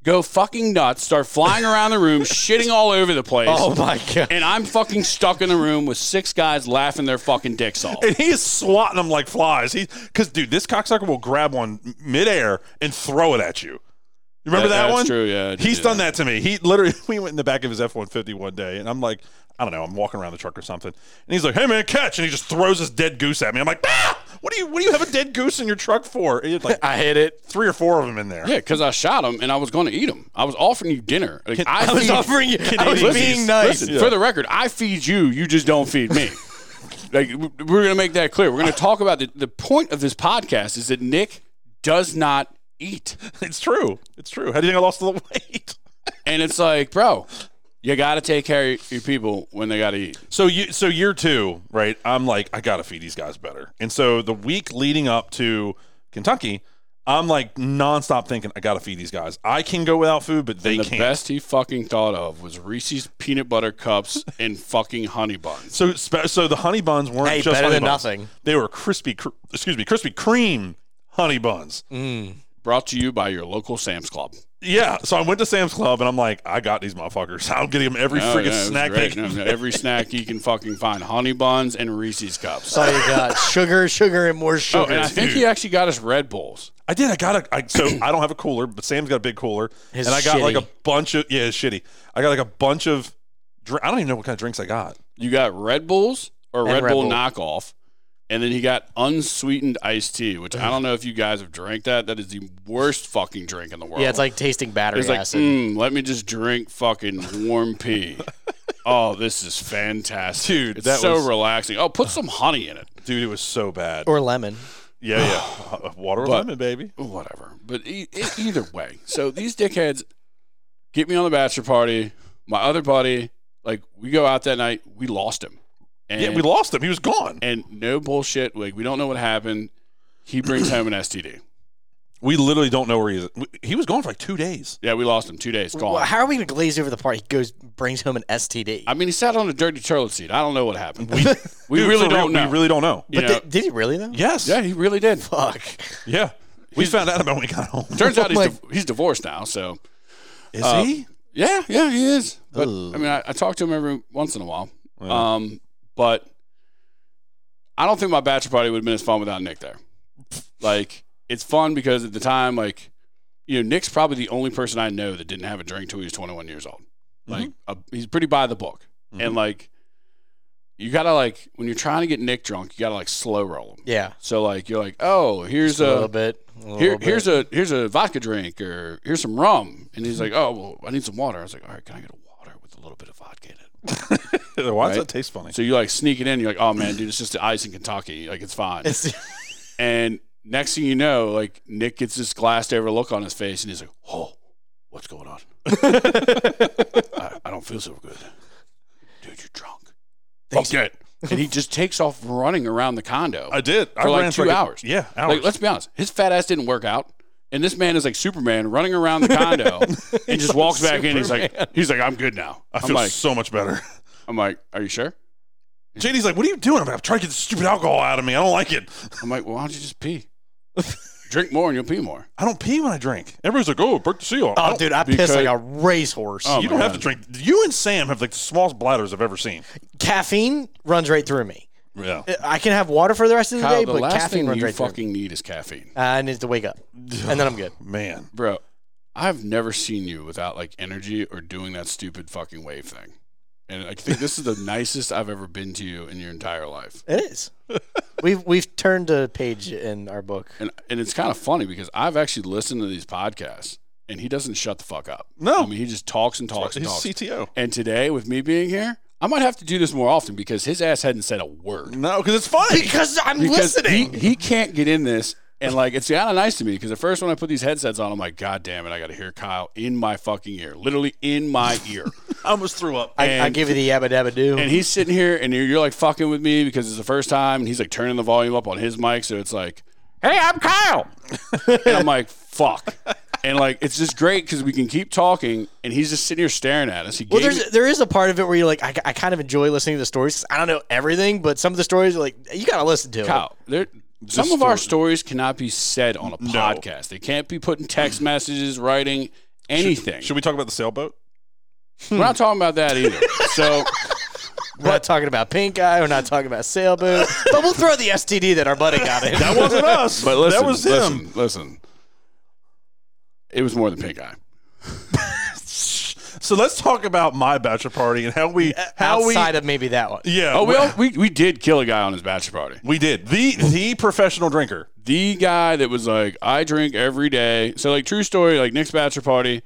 go fucking nuts, start flying around the room, shitting all over the place. Oh my god! And I'm fucking stuck in the room with six guys laughing their fucking dicks off. And he is swatting them like flies. He, because dude, this cocksucker will grab one midair and throw it at you. You remember That- that, that's one? true, yeah, I did He's do done that. that to me. He literally, we went in the back of his F one fifty one day, and I'm like, I don't know, I'm walking around the truck or something, and he's like, "Hey man, catch!" And he just throws this dead goose at me. I'm like, "Ah! What do you, what do you have a dead goose in your truck for?" And he had like I hit it. three or four of them in there. Yeah, because I shot him and I was going to eat him. I was offering you dinner. Like, I, I was feed- offering you. I was Canadian being geese. nice. Listen, for the record, I feed you. You just don't feed me. Like, we're going to make that clear. We're going to talk about the, the point of this podcast is that Nick does not eat. It's true. It's true. How do you think I lost all the weight? And it's like, bro, you got to take care of your people when they got to eat. So you, so year two, right? I'm like, I gotta feed these guys better. And so the week leading up to Kentucky, I'm like nonstop thinking, I gotta feed these guys. I can go without food, but they And the can't. best he fucking thought of was Reese's peanut butter cups and fucking honey buns. So, spe- so the honey buns weren't Hey, just better honey than buns. nothing. They were crispy, cr- excuse me, Krispy Kreme honey buns. Brought to you by your local Sam's Club. Yeah. So I went to Sam's Club and I'm like, I got these motherfuckers. I'm getting them every Oh, freaking yeah, it was snack they great. can. No, no, every snack you can fucking find. Honey buns and Reese's cups. That's all you got. Sugar, sugar, and more Oh, sugar. and I think he actually got us Red Bulls. I did. I got a. I, so I don't have a cooler, but Sam's got a big cooler, His and I got like a shitty. bunch of yeah, it's shitty. I got like a bunch of. Dr- I don't even know what kind of drinks I got. You got Red Bulls or And Red, Red Bull, Bull. knockoff, and then he got unsweetened iced tea, which I don't know if you guys have drank that. That is the worst fucking drink in the world. yeah, it's like tasting battery it's like, acid. mm, let me just drink fucking warm pea. Oh, this is fantastic, Dude, It's that so was- relaxing. Oh, put some honey in it. Dude, it was so bad. Or lemon. Yeah, yeah. Uh, Water or But- lemon, baby. Whatever. But e- e- either way, so these dickheads get me on the bachelor party. My other buddy, like, we go out that night. We lost him. And, Yeah, we lost him. He was gone. And no bullshit. Like, we don't know what happened. He brings home an S T D. We literally don't know where he is. We- He was gone for like two days. Yeah, we lost him. Two days gone. Well, how are we going to glaze over the part? He goes, brings home an S T D. I mean, he sat on a dirty toilet seat. I don't know what happened. We, we Dude, really for real, don't know. We really don't know. You but know? did, did he really though? Yes. Yeah, he really did. Fuck. Yeah. We found out about when we got home. Turns out he's, my- div- he's divorced now. So Is uh, he? yeah, yeah, he is. But Ugh. I mean, I, I talk to him every once in a while. Yeah. Um, but I don't think my bachelor party would have been as fun without Nick there. Like, it's fun because at the time, like, you know, Nick's probably the only person I know that didn't have a drink till he was twenty-one years old. Like, uh, he's pretty by the book. And, like, you got to, like, when you're trying to get Nick drunk, you got to, like, slow roll him. Yeah. So, like, you're like, oh, here's Just a little a, bit. a little here, bit. here's a here's a vodka drink, or here's some rum. And he's like, oh, well, I need some water. I was like, all right, can I get a water with a little bit of vodka in it? Why does Right? that taste funny? So you like sneak it in. You're like, oh man, dude, it's just the ice in Kentucky. Like, it's fine. It's, And next thing you know, like, Nick gets this glassed over look on his face, and he's like, oh, what's going on? I, I don't feel so good. Dude, you're drunk. Thanks. Fuck it. And he just takes off running around the condo. I did. I For like ran two like a- hours. yeah, hours. Like, let's be honest. His fat ass didn't work out. And this man is like Superman running around the condo and just walks back in. He's like, he's like, I'm good now. I I'm feel like, so much better. I'm like, are you sure? J D's like, what are you doing? I'm like, I'm trying to get this stupid alcohol out of me. I don't like it. I'm like, well, why don't you just pee? Drink more and you'll pee more. I don't pee when I drink. Everybody's like, oh, break the seal. I oh, don't- dude, I because- piss like a racehorse. Oh, you my don't have God. to drink. You and Sam have like the smallest bladders I've ever seen. Caffeine runs right through me. Yeah. I can have water for the rest of the Kyle, day, the but last caffeine thing runs you right through me. fucking need is caffeine. Uh, I need to wake up, and then I'm good. Man. Bro, I've never seen you without like energy or doing that stupid fucking wave thing. And I think this is the nicest I've ever been to you in your entire life. It is. we've we've turned a page in our book. And and it's kind of funny because I've actually listened to these podcasts and he doesn't shut the fuck up. No. I mean, he just talks and talks and He's talks. C T O. And today, with me being here, I might have to do this more often because his ass hadn't said a word. No, because it's funny. Because I'm Because listening. He, he can't get in this. And, like, it's kind of nice to me because at first when I put these headsets on, I'm like, God damn it, I got to hear Kyle in my fucking ear. Literally in my ear. I almost threw up. I, I and- give you the yabba dabba do. And he's sitting here and you're, you're, like, fucking with me because it's the first time. And he's, like, turning the volume up on his mic. So it's like, hey, I'm Kyle. And I'm like, fuck. And, like, it's just great because we can keep talking, and he's just sitting here staring at us. He Well, gave there's me- there is a part of it where you're like, I, I kind of enjoy listening to the stories. I don't know everything, but some of the stories are like, you got to listen to Kyle, there, some This of our story- stories cannot be said on a podcast. They can't be put in text messages, writing. anything. Should, should we talk about the sailboat? We're not talking about that either. So We're not talking about pink eye. We're not talking about sailboat. But we'll throw the S T D that our buddy got in. That wasn't us. But listen, that was him. listen, listen. It was more than pink eye. So let's talk about my bachelor party and how we how Outside we of maybe that one. yeah Oh, we all, we we did kill a guy on his bachelor party. we did the the professional drinker. The guy that was like, I drink every day. So like, true story. Like Nick's bachelor party,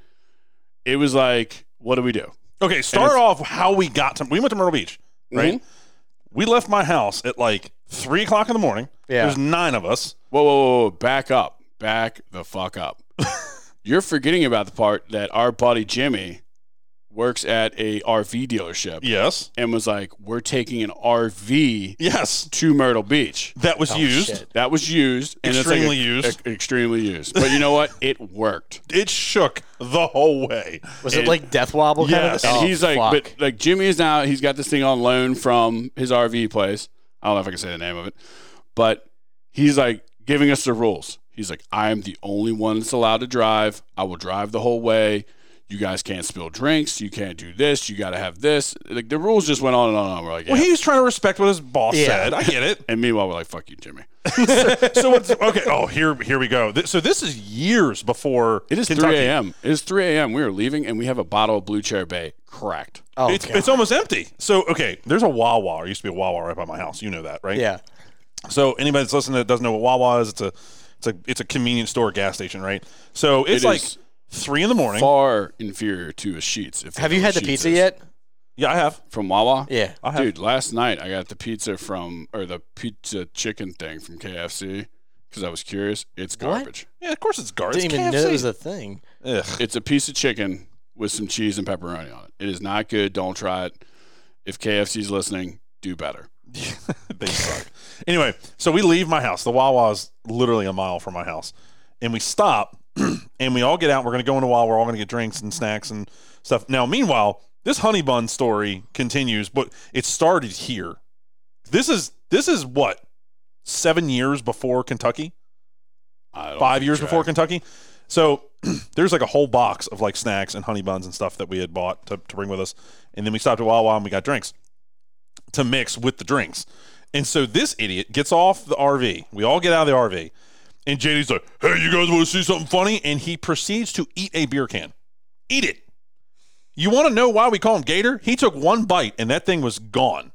it was like, what do we do? Okay, start off how we got to. We went to Myrtle Beach, right? Mhm. We left my house at like three o'clock in the morning. Yeah. There's nine of us. Whoa, whoa, whoa, whoa! Back up, back the fuck up. You're forgetting about the part that our buddy Jimmy works at a R V dealership Yes, and was like, we're taking an R V yes, to Myrtle Beach. that was Oh, used. shit. That was used. And it's like Extremely a- used. e- extremely used. But you know what? It worked. It shook the whole way. Was And- it like death wobble kind Yes. of? And Oh, he's like, fuck. but like Jimmy is now, he's got this thing on loan from his R V place. I don't know if I can say the name of it, but he's like giving us the rules. He's like, I am the only one that's allowed to drive. I will drive the whole way. You guys can't spill drinks. You can't do this. You got to have this. Like the rules just went on and on and on. We're like, yeah. Well, he was trying to respect what his boss Yeah. said. I get it. and meanwhile, we're like, fuck you, Jimmy. So what's okay? Oh, here, here we go. Th- So this is years before It is Kentucky. three a.m. It is three a.m. We are leaving, and we have a bottle of Blue Chair Bay cracked. Oh, It's, God. it's almost empty. So okay, there's a Wawa. There used to be a Wawa right by my house. You know that, right? Yeah. So anybody that's listening that doesn't know what Wawa is, it's a it's a it's a convenience store gas station, right? So it's It like is three in the morning. Far inferior to a Sheets. If Have know you what had the Sheetz pizza is. yet? Yeah, I have. From Wawa? Yeah. I have. Dude, last night I got the pizza from, or the pizza chicken thing from K F C because I was curious. It's What? garbage. Yeah, of course it's garbage. Didn't even It's know K F C. it was a thing. Ugh. It's a piece of chicken with some cheese and pepperoni on it. It is not good. Don't try it. If K F C's listening, do better. They suck. Anyway, so we leave my house. The Wawa is literally a mile from my house, and we stop, and we all get out. We're going to go into Wawa. We're all going to get drinks and snacks and stuff. Now, meanwhile, this honey bun story continues, but it started here. This is this is what seven years before Kentucky. I don't Five keep years track. before Kentucky. So there's like a whole box of like snacks and honey buns and stuff that we had bought to, to bring with us. And then we stopped at Wawa and we got drinks to mix with the drinks. And so this idiot gets off the R V. We all get out of the R V. And J D's like, hey, you guys want to see something funny? And he proceeds to eat a beer can. Eat it. You want to know why we call him Gator? He took one bite and that thing was gone.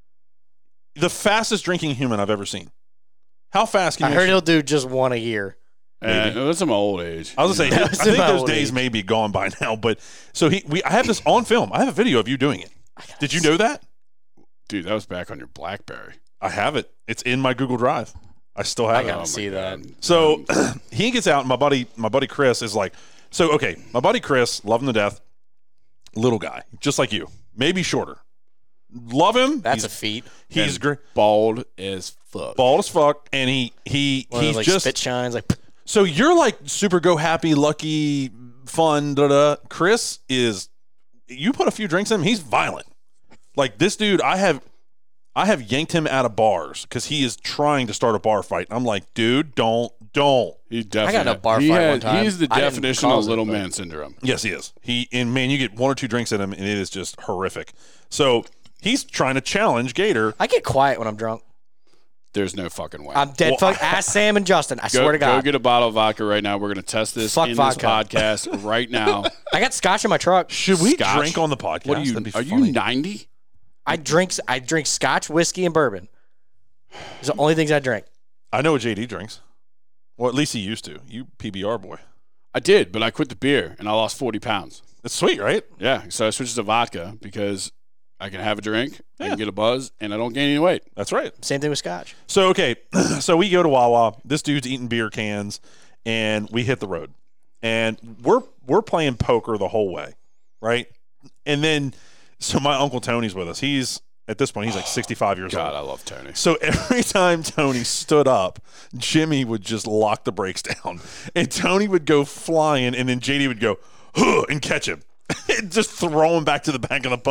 The fastest drinking human I've ever seen. How fast can I you heard he'll do just one a year. Uh, that's my old age. I was gonna say, That I was think in my those old days age. may be gone by now. But so he, we, I have this on film. I have a video of you doing it. Did you know that? Dude, that was back on your BlackBerry. I have it. It's in my Google Drive. I still I have gotta it. my see that. So he gets out, and my buddy, my buddy Chris is like, so okay, my buddy Chris, love him to death, little guy, just like you, maybe shorter. Love him. That's he's, a feat. he's great, Bald as fuck. bald as fuck, and he he One of he's those, like just spit shines. Like so you're like super go happy, lucky, fun, da da. Chris is, you put a few drinks in him, he's violent. Like this dude, I have, I have yanked him out of bars because he is trying to start a bar fight. And I'm like, dude, don't, don't. He definitely. I got in a bar he fight had- one time. He's the I didn't definition cause of it, little but- man syndrome. Yes, he is. He and man, you get one or two drinks in him, and it is just horrific. So he's trying to challenge Gator. I get quiet when I'm drunk. There's no fucking way. I'm dead. Well, fuck. Ask Sam and Justin. I Go, swear to go God. get a bottle of vodka right now. We're going to test this Fuck in vodka. this podcast right now. I got scotch in my truck. Should we Scotch? drink on the podcast? What are you? That'd be Are funny. you ninety? I drink. I drink scotch, whiskey, and bourbon. It's the only things I drink. I know what J D drinks. Well, at least he used to. You P B R boy. I did, but I quit the beer and I lost forty pounds. It's sweet, right? Yeah, so I switched to vodka because I can have a drink, I Yeah. can get a buzz, and I don't gain any weight. That's right. Same thing with scotch. So okay, so we go to Wawa. This dude's eating beer cans, and we hit the road, and we're we're playing poker the whole way, right? And then, so my uncle Tony's with us. He's at this point he's like sixty-five years God, old. I love Tony. So every time Tony stood up, Jimmy would just lock the brakes down, and Tony would go flying, and then J D would go huh, and catch him, and just throw him back to the back of the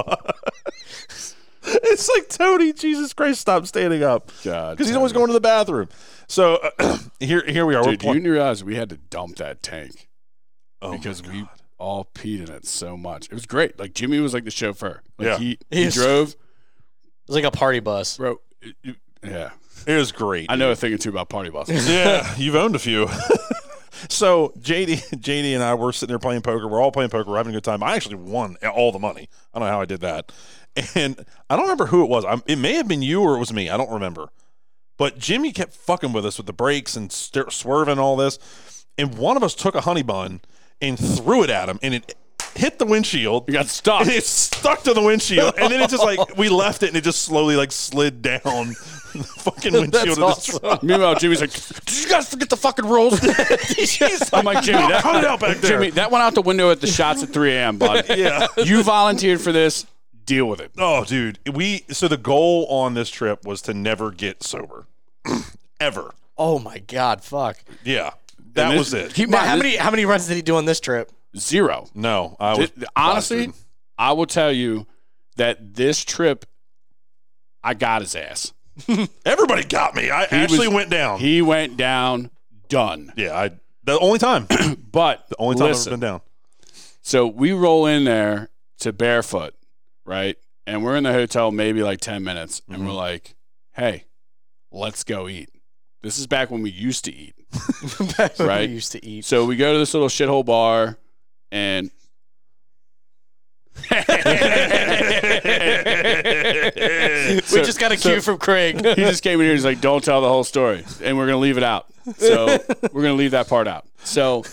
bus. It's like, Tony, Jesus Christ, stop standing up, God, because he's always Tony. going to the bathroom. So uh, here, here we are. We're Dude, do pl- you realize we had to dump that tank oh my because we God. all peed in it so much. It was great. Like Jimmy was like the chauffeur. Like Yeah. he, he He's- drove. It was like a party bus. Bro, it- it- yeah. It was great. I know a thing or two about party buses. Yeah, you've owned a few. So J D, J D and I were sitting there playing poker. We're all playing poker. We're having a good time. I actually won all the money. I don't know how I did that. And I don't remember who it was. I'm, it may have been you or it was me. I don't remember. But Jimmy kept fucking with us with the brakes and st- swerving and all this. And one of us took a honey bun and threw it at him. And it hit the windshield. You got stuck. And it stuck to the windshield. And then it just like, we left it and it just slowly like slid down the fucking windshield of That's the truck. Meanwhile, Jimmy's like, did you guys forget the fucking rules? I'm like, Jimmy, that, Cut it out back there. Jimmy, that went out the window at the shots at three a.m., bud. Yeah. You volunteered for this. Deal with it. Oh, dude. We so the goal on this trip was to never get sober. Ever. Oh my God, fuck. Yeah. That And was this- it. Keep in Now, mind, how this- many how many runs did he do on this trip? Zero. No, I was Th- honestly, busted. I will tell you that this trip, I got his ass. Everybody got me. I He actually was- went down. He went down, done. yeah, I the only time. the But only time listen, I've ever been down. so we roll in there to Barefoot, right? And we're in the hotel maybe like ten minutes, and Mhm. we're like, hey, let's go eat. This is back when we used to eat. Right. We used to eat. So we go to this little shithole bar, and we So- just got a so- cue from Craig. he just came in here. He's like, "Don't tell the whole story," and we're gonna leave it out. So we're gonna leave that part out. So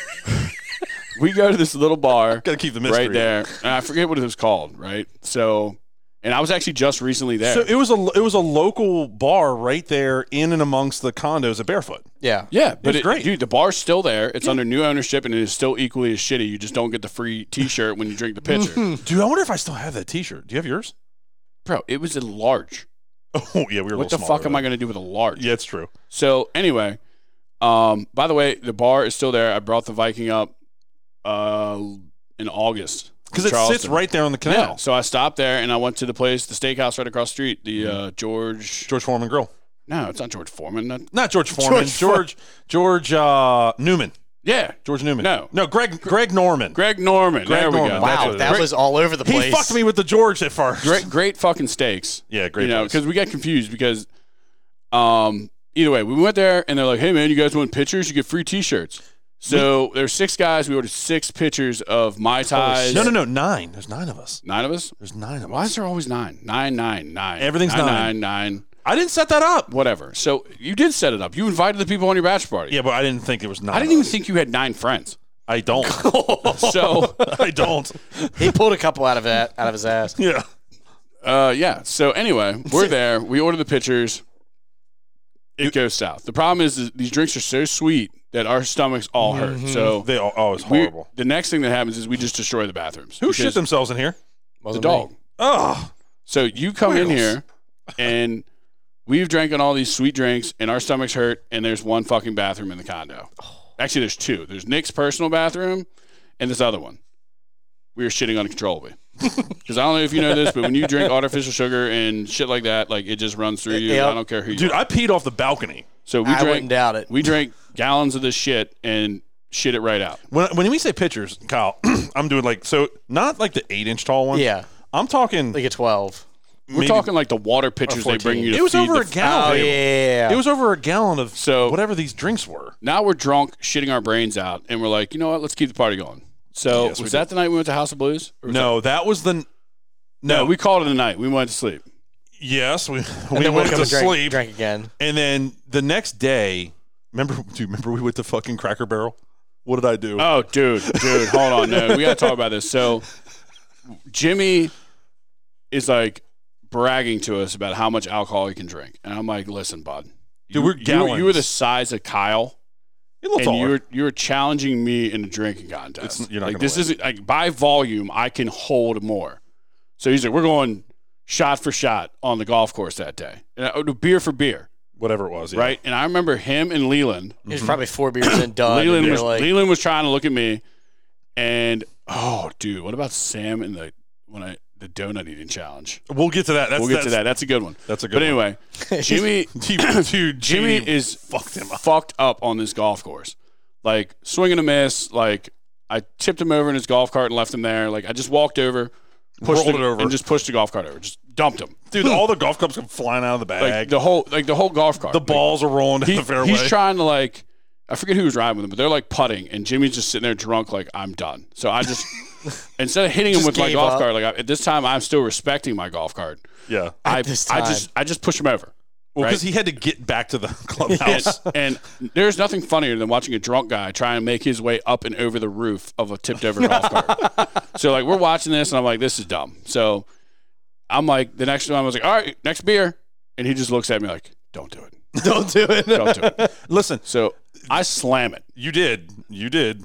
we go to this little bar Got to keep the mystery. right there, and I forget what it was called. Right. So, and I was actually just recently there. So it was a it was a local bar right there in and amongst the condos at Barefoot. Yeah. yeah, but was it, great. dude. The bar's still there. It's under new ownership, and it is still equally as shitty. You just don't get the free T-shirt when you drink the pitcher, Dude, I wonder if I still have that T-shirt. Do you have yours? bro. It was a large. Oh yeah, we were. A What the little fuck smaller am I than gonna do with a large? that. Yeah, it's true. So anyway, um, by the way, the bar is still there. I brought the Viking up uh, in August Because in it sits Charleston. right there on the canal. Yeah. So I stopped there and I went to the place, the steakhouse right across the street, the uh, George. George Foreman Grill. No, it's not George Foreman. That, Not George Foreman. George George George, uh, Newman. yeah, George Newman. No. no, Greg Greg Norman. Greg Norman. Greg there we Norman. go. That's Wow, what it that is. was all over the He place. fucked me with the George at first. Great, great fucking steaks. Yeah, great. you know, place. because we got confused because, um, either way, we went there and they're like, "Hey man, you guys want pictures? You get free T-shirts." So there's six guys. We ordered six pictures of Mai Tais. no, no, no, nine. There's nine of us. Nine of us. There's nine of Why us. is there always nine? Nine, nine, nine. Everything's nine, nine. nine, nine. I didn't set that up. Whatever. So you did set it up. You invited the people on your bachelor party. Yeah, but I didn't think it was nine. I didn't of even us. think you had nine friends. I don't. So, I don't. He pulled a couple out of that out of his ass. Yeah. uh, yeah. So anyway, we're there. We order the pictures. It goes south. The problem is, is these drinks are so sweet that our stomachs all hurt. So They all, oh, it's we- horrible. the next thing that happens is we just destroy the bathrooms. Who shit because themselves in here? The Wasn't dog. me. Oh, So you come in Wheels. here and we've drank on all these sweet drinks and our stomachs hurt and there's one fucking bathroom in the condo. Actually, there's two. There's Nick's personal bathroom and this other one. We were shitting uncontrollably. Because I don't know if you know this, but when you drink artificial sugar and shit like that, like it just runs through you. Yep. I don't care who you dude, are. I peed off the balcony. So we I wouldn't drank, doubt it. we drank gallons of this shit and shit it right out. When when we say pictures, Kyle, I'm doing like so not like the eight inch tall one. Yeah, I'm talking. like a twelve. We're maybe- talking like the water pitchers they bring fourteen. you to It was feed over the a gallon. Oh babe. yeah, It was over a gallon of So- whatever these drinks were. Now we're drunk, shitting our brains out, and we're like, you know what? Let's keep the party going. So Yes, we was did. that the night we went to House of Blues? Or was No, that was the. that- No, no, we called it a night. We went to sleep. yes, we and we then went woke up to and drank, sleep, drank again. and then the next day, remember? Do you remember we went to fucking Cracker Barrel? What did I do? Oh, dude, dude, hold on, no, we got to talk about this. So Jimmy is like bragging to us about how much alcohol he can drink, and I'm like, listen, bud, you, Dude, we're you, you were gallons. the size of Kyle. You're a little And taller. you're you're challenging me in a drinking contest. It's- you're not like gonna this win. isn't like by volume. I can hold more. So he's like, we're going shot for shot on the golf course that day, and I, beer for beer, Whatever it was, yeah. right? And I remember him and Leland. He was probably four beers in done. Leland and you're was like, Leland was trying to look at me, and oh, dude, what about Sam and the when I the donut eating challenge? We'll get to that. That's, we'll get that's, to that. That's a good one. That's a good But anyway, Jimmy, one. Dude, dude, Jimmy Jimmy is fucked him up. fucked up on this golf course. Like swing and a miss. Like I tipped him over in his golf cart and left him there. Like I just walked over, pushed Rolled the, it over. and just pushed the golf cart over. Just dumped him. Dude, all the golf clubs come flying out of the bag. Like the whole like the whole golf cart. the Like, balls are rolling down he- the fairway. he's trying to like I forget who was riding with him, but they're like putting, and Jimmy's just sitting there drunk, like I'm done. So I just instead of hitting him Just with my gave golf up. cart, like I, at this time I'm still respecting my golf cart. yeah. At I this I time. just I just push him over. Well, right? because he had to get back to the And, clubhouse. and there's nothing funnier than watching a drunk guy try and make his way up and over the roof of a tipped over golf cart. So like we're watching this, and I'm like, this is dumb. So I'm like, the next one I was like, all right, next beer, and he just looks at me like, don't do it, Don't do it. don't do it. Listen, So I slam it, you did. You did.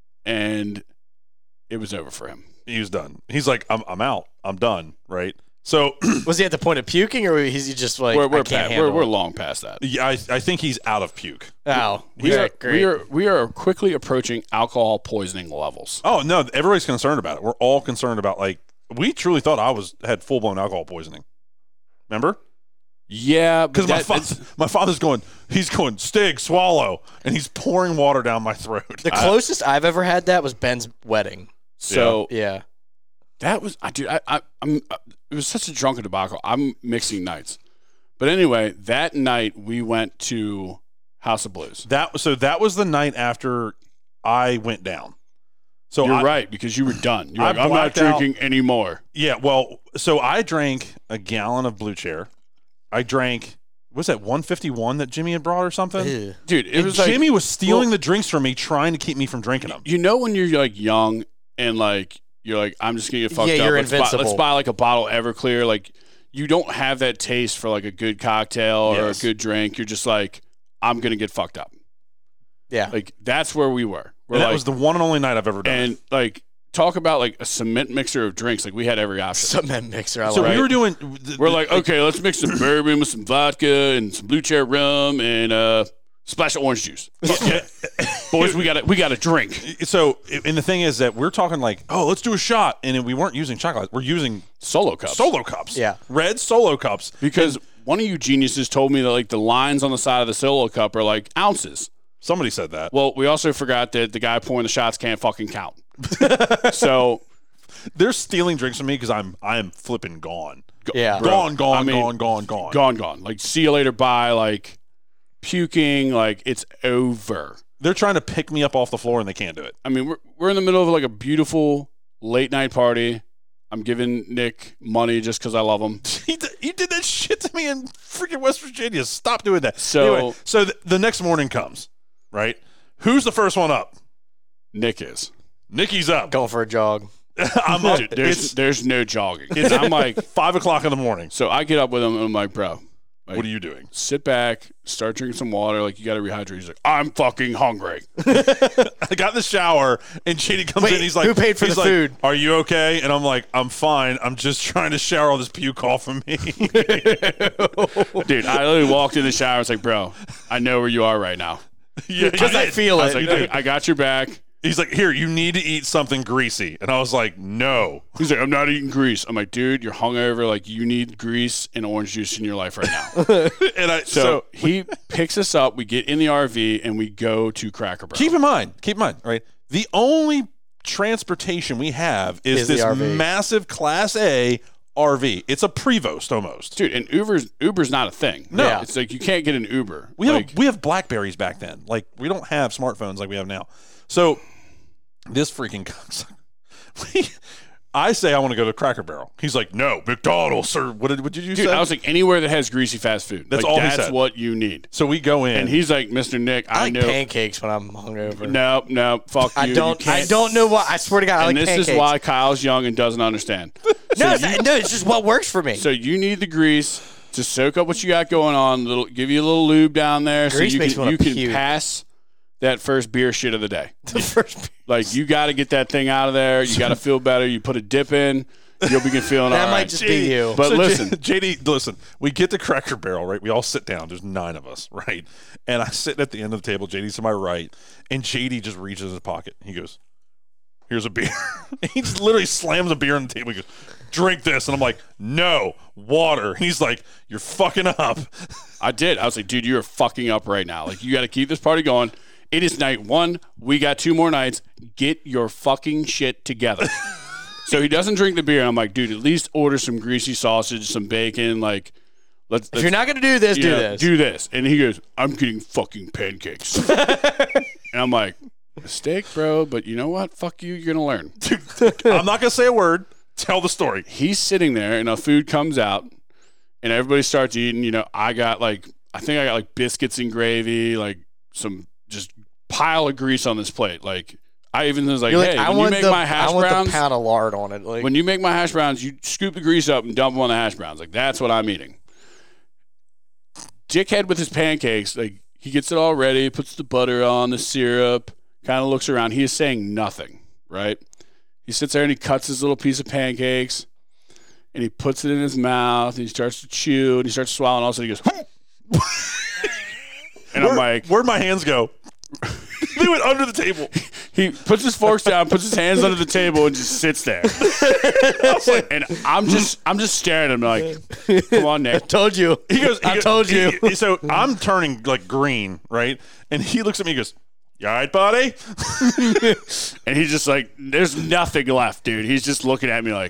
and it was over for him. He was done. He's like, I'm, I'm out. I'm done. Right. So Was he at the point of puking, or is he just like, we're we're, I can't pa- handle we're, we're it? long past that. yeah, I, I think he's out of puke. Oh, We okay, are, great. we are we are quickly approaching alcohol poisoning levels. Oh no, everybody's concerned about it. We're all concerned about like we truly thought I was had full blown alcohol poisoning. Remember? Yeah, Because but my that- father, that's- my father's going, he's going Stig, swallow, and he's pouring water down my throat. the closest I've ever had that was Ben's wedding. so Yeah. that was I dude I, I I'm uh, it was such a drunken debacle. I'm mixing nights, but anyway, that night we went to House of Blues. That so that was the night after I went down. So You're I, right because you were done. You're I like, I'm not blacked out. drinking anymore. Yeah, well, so I drank a gallon of Blue Chair. I drank was that one fifty-one that Jimmy had brought or something? Ew. Dude, it And was like Jimmy was stealing well- the drinks from me, trying to keep me from drinking them. you know when you're like young and like you're like I'm just gonna get fucked Yeah, up. you're let's, buy, invincible. let's buy like a bottle of Everclear. Like you don't have that taste for like a good cocktail or Yes. a good drink. You're just like I'm gonna get fucked up. Yeah. Like that's where we were. We're And that like, was the one and only night I've ever done. it. and like talk about like a cement mixer of drinks. Like we had every option. Cement mixer. I So like we right. were doing. the- We're the- like, okay, let's mix some bourbon with some vodka and some Blue Chair rum and uh, splash of orange juice. Boys, we got to we got to drink. So, and the thing is that we're talking like, oh, let's do a shot, and we weren't using chocolate. We're using Solo cups. solo cups. Yeah. red solo cups. Because one of you geniuses told me that like the lines on the side of the solo cup are like ounces. Somebody said that. Well, we also forgot that the guy pouring the shots can't fucking count. So They're stealing drinks from me because I'm I'm flipping gone. Yeah. Bro, gone, gone, I mean, gone, gone, gone. gone, gone. Like see you later, bye. Like puking. Like it's over. They're trying to pick me up off the floor and they can't do it. I mean, we're we're in the middle of like a beautiful late night party. I'm giving Nick money just because I love him. He did, he did that shit to me in freaking West Virginia. Stop doing that. So- anyway, so the, the next morning comes, right? Who's the first one up? Nick is. Nikki's up. Going for a jog. I'm up. Dude, there's It's there's no jogging. I'm like, five o'clock in the morning. so I get up with him and I'm like, bro, like, What are you doing? sit back, start drinking some water. Like you got to rehydrate. He's like, I'm fucking hungry. I got in the shower and J D comes Wait, in. He's like, who paid for he's the like, food? Are you okay? And I'm like, I'm fine. I'm just trying to shower all this puke off of me. Dude, I literally walked in the shower. I was like, bro, I know where you are right now. yeah, Because I did. feel I was it. like, I, I got your back. He's like, here, you need to eat something greasy. And I was like, no. He's like, I'm not eating grease. I'm like, dude, you're hungover. Like, you need grease and orange juice in your life right now. And I So, so, he picks us up. We get in the R V and we go to Cracker Barrel. keep in mind, keep in mind, right? The only transportation we have is, Is the this R V. massive Class A R V. It's a Prevost almost. Dude, and Uber's Uber's not a thing. No. Yeah. It's like you can't get an Uber. We have like, we have Blackberries back then. Like we don't have smartphones like we have now. So this freaking we, I say I want to go to Cracker Barrel. He's like, no, McDonald's or what did what did you dude, say? I was like, anywhere that has greasy fast food. That's like, all he That's said. what you need. so we go in. And he's like, Mister Nick, I I, like know. pancakes when I'm hungover. No, no, fuck you. I You don't. I can't- don't know why. I swear to God, I And like this pancakes. is why Kyle's young and doesn't understand. No, it's, no, it's just what works for me. So you need the grease to soak up what you got going on. Little, give you a little lube down there, Grease so you makes can me you wanna can puke. pass that first beer shit of the day. the first, Like you got to get that thing out of there. You got to feel better. You put a dip in, you'll begin feeling that all might right. just be you. But So J- listen. J D, listen. We get to Cracker Barrel, right? We all sit down. There's nine of us, right? And I sit at the end of the table. J D's to my right, and J D just reaches in his pocket. He goes, "Here's a beer." He just literally slams a beer on the table. He goes, "Drink this," and I'm like, "No, water." And he's like, "You're fucking up." I did. I was like, dude, you're fucking up right now. Like you got to keep this party going. It is night one. We got two more nights. Get your fucking shit together. So he doesn't drink the beer. And I'm like, dude, at least order some greasy sausage, some bacon. Like, let's. If let's you're not gonna do this, you do know, this. Do this. And he goes, I'm getting fucking pancakes. And I'm like, mistake, bro. But you know what? Fuck you. You're gonna learn. I'm not gonna say a word. Tell the story. He's sitting there, and the food comes out, and everybody starts eating. You know, I got like, I think I got like biscuits and gravy, like some just pile of grease on this plate. Like, I even was like, You're hey, like, I when want you make the, my hash I want browns, the pound of lard on it. Like, when you make my hash browns, you scoop the grease up and dump them on the hash browns. Like, that's what I'm eating. Dickhead with his pancakes, like, he gets it all ready, puts the butter on, the syrup, kind of looks around. He is saying nothing, right? He sits there and he cuts his little piece of pancakes, and he puts it in his mouth, and he starts to chew, and he starts swallowing. All of a sudden, he goes, and I'm Where, like, where'd my hands go? They went under the table. he puts his forks down, puts his hands under the table, and just sits there. And I'm just, I'm just staring at him like, come on, Nick. I told you. He goes, he I goes- told you. he- so I'm turning like green, right? And he looks at me and goes, you all right, buddy? And he's just like, there's nothing left, dude. He's just looking at me like,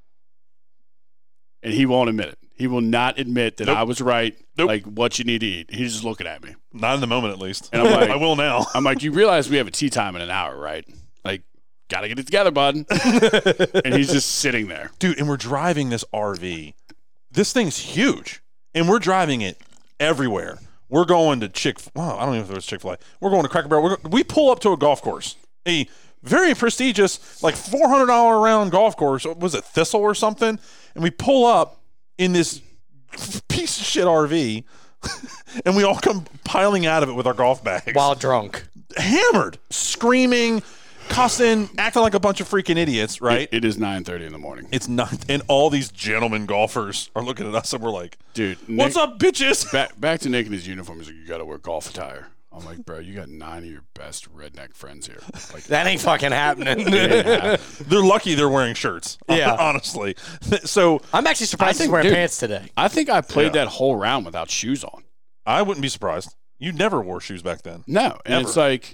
and he won't admit it. He will not admit that Nope. I was right, Nope. like what you need to eat. He's just looking at me. Not in the moment, at least. And I'm like- I will now. I'm like, you realize we have a tea time in an hour, right? Like, gotta get it together, bud. And he's just sitting there. Dude, and we're driving this R V. This thing's huge, and we're driving it everywhere. We're going to Chick. Well, I don't know if it was Chick-fil-A. We're going to Cracker Barrel. We're, we pull up to a golf course, a very prestigious, like four hundred dollars round golf course. Was it Thistle or something? And we pull up in this piece of shit R V, and we all come piling out of it with our golf bags, While drunk. hammered, screaming, cussing, acting like a bunch of freaking idiots. Right? It, it is nine thirty in the morning. It's not, and all these gentlemen golfers are looking at us, and we're like, Dude, "What's Nick- up, bitches?" Back, back to Nick and his uniform. He's like, you gotta wear golf attire. I'm like, bro, you got nine of your best redneck friends here. Like, That ain't fucking happening. it ain't happening. They're lucky they're wearing shirts. Yeah. honestly. So I'm actually surprised I think- he's wearing dude, pants today. I think I played Yeah. that whole round without shoes on. I wouldn't be surprised. You never wore shoes back then. No, and Ever. it's like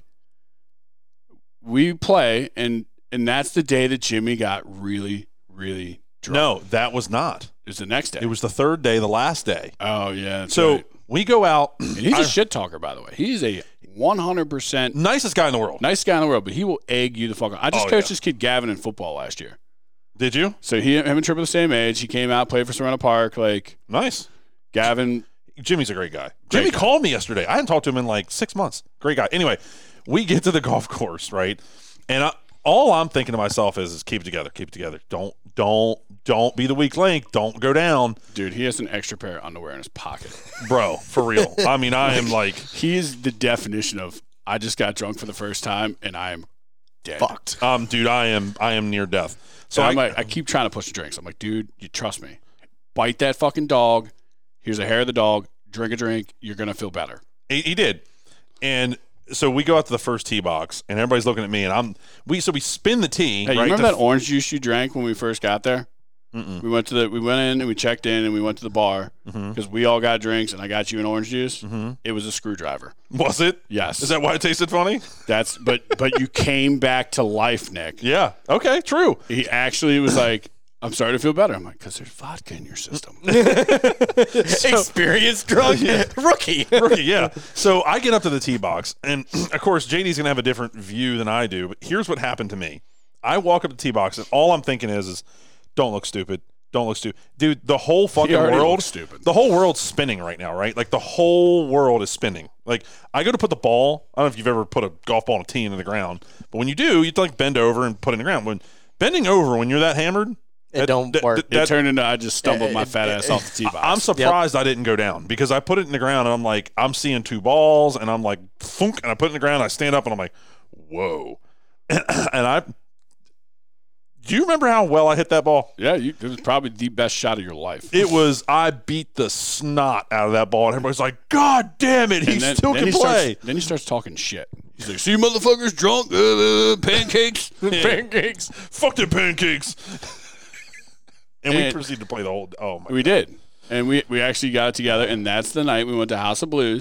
we play, and and that's the day that Jimmy got really, really drunk. No, that was not. It was the next day. It was the third day, the last day. Oh yeah. That's So right. we go out. And he's I- a shit talker, by the way. He's a one hundred percent nicest guy in the world. nice guy in the world, but he will egg you the fuck out. I just Oh, coached yeah. this kid Gavin in football last year. Did you? So he, him and Trip are the same age. He came out, played for Serena Park. Like Nice. Gavin, Jimmy's a great guy. Great Jimmy guy. called me yesterday. I hadn't talked to him in like six months. Great guy. Anyway, we get to the golf course, right? And I, all I'm thinking to myself is, is keep it together, keep it together. Don't, don't, don't be the weak link. Don't go down, dude, he has an extra pair of underwear in his pocket. bro. For real. I mean, I am like He is the definition of I just got drunk for the first time and I am dead. Fucked. Um, dude, I am I am near death. So So I, I'm like, I keep trying to push the drinks. I'm like, dude, you trust me. Bite that fucking dog. Here's a hair of the dog. Drink a drink. You're gonna feel better. he, he did, and so we go out to the first tee box, and everybody's looking at me, and I'm we so we spin the tee. Hey, you right, remember to that orange juice you drank when we first got there? Mm-mm. We went to the we went in and we checked in and we went to the bar Mhm. because we all got drinks and I got you an orange juice. Mm-hmm. It was a screwdriver. Was it? Yes, Is that why it tasted funny? that's but but you came back to life, Nick. Yeah. Okay. True. He actually was like, I'm starting to feel better. I'm like, because there's vodka in your system. Experienced drunk rookie. Rookie, yeah. So I get up to the tee box, and of course, J D's gonna have a different view than I do. But here's what happened to me: I walk up to the tee box, and all I'm thinking is, is don't look stupid. Don't look stupid, dude. The whole fucking already world, looks stupid. the whole world's spinning right now, right? Like the whole world is spinning. Like I go to put the ball. I don't know if you've ever put a golf ball on a tee into the ground, but when you do, you have to like bend over and put it in the ground. When bending over, when you're that hammered, It that- don't that- work. It that- turned into I just stumbled Uh, my it- fat it- ass off the tee box. I'm surprised I didn't go down because I put it in the ground and I'm like, I'm seeing two balls and I'm like, thunk, and I put it in the ground. I stand up and I'm like, whoa. And, and I, do you remember how well I hit that ball? Yeah, you, it was probably the best shot of your life. It was, I beat the snot out of that ball. And everybody's like, God damn it, he And then, still then can he play. Starts, then he starts talking shit. He's like, see motherfuckers drunk, uh, uh, pancakes, pancakes. Fuck the pancakes. And we And- proceeded to play the whole, oh my. We did. And we, we actually got it together, and that's the night we went to House of Blues.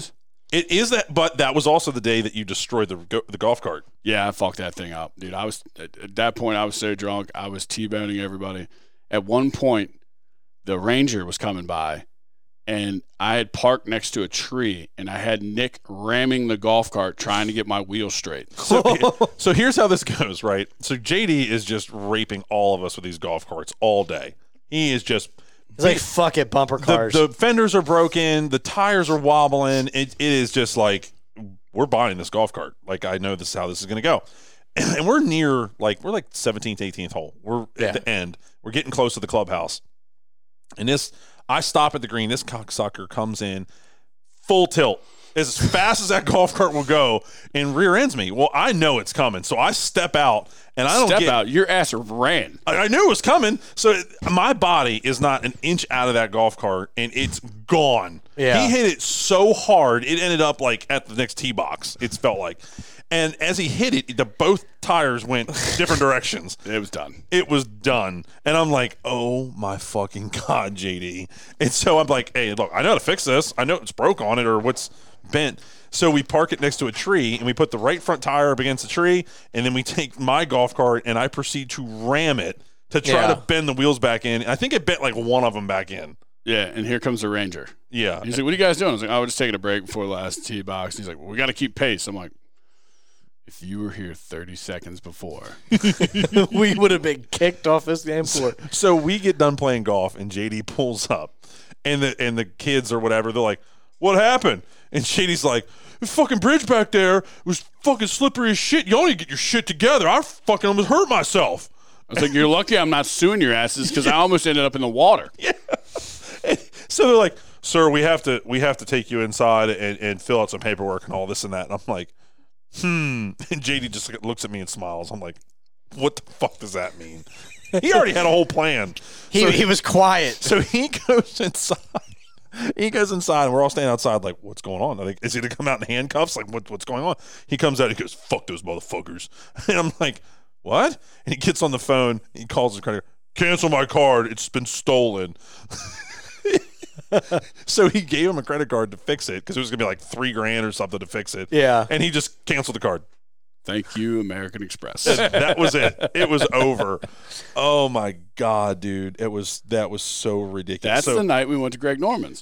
It is that, but that was also the day that you destroyed the go- the golf cart. Yeah, I fucked that thing up, dude. I was at, at that point. I was so drunk. I was t-boning everybody. At one point, the Ranger was coming by, and I had parked next to a tree, and I had Nick ramming the golf cart trying to get my wheels straight. So, so here's how this goes, right? So J D is just raping all of us with these golf carts all day. He is just. It's like, fuck it, bumper cars. The, the fenders are broken. The tires are wobbling. It, it is just like, we're buying this golf cart. Like, I know this is how this is going to go. And, and we're near, like, we're like seventeenth, eighteenth hole. We're Yeah. at the end. We're getting close to the clubhouse. And this, I stop at the green. This cocksucker comes in full tilt as fast as that golf cart will go and rear ends me. Well, I know it's coming. So I step out. And I don't Step get, out. Your ass ran. I, I knew it was coming. So it, my body is not an inch out of that golf cart, and it's gone. Yeah. He hit it so hard, it ended up like at the next tee box. It's felt like. And as he hit it, the both tires went different directions. It was done. It was done. And I'm like, oh my fucking God, J D. And so I'm like, hey, look, I know how to fix this. I know it's broke on it or what's bent. So we park it next to a tree, and we put the right front tire up against the tree, and then we take my golf cart, and I proceed to ram it to try Yeah. to bend the wheels back in. I think it bent like one of them back in. Yeah, and here comes the Ranger. Yeah. He's like, what are you guys doing? I was like, oh, we're just taking a break before the last tee box. And he's like, well, we got to keep pace. I'm like, if you were here thirty seconds before. We would have been kicked off this damn floor. So we get done playing golf, and J D pulls up, and the and the kids or whatever, they're like, what happened? And J D's like, the fucking bridge back there was fucking slippery as shit. Y'all need to get your shit together. I fucking almost hurt myself. I was like, you're lucky I'm not suing your asses because I almost ended up in the water. Yeah. So they're like, sir, we have to we have to take you inside and, and fill out some paperwork and all this and that. And I'm like, hmm. And J D just looks at me and smiles. I'm like, what the fuck does that mean? He already had a whole plan. He, So- he was quiet. So he goes inside. He goes inside, and we're all standing outside like, what's going on? I think, is he going to come out in handcuffs? Like, what, what's going on? He comes out, he goes, fuck those motherfuckers. And I'm like, what? And he gets on the phone, he calls his credit card, cancel my card, it's been stolen. So he gave him a credit card to fix it, because it was going to be like three grand or something to fix it. Yeah. And he just canceled the card. Thank you, American Express. That was it. It was over. Oh my God, dude. It was, that was so ridiculous. That's so, the night we went to Greg Norman's.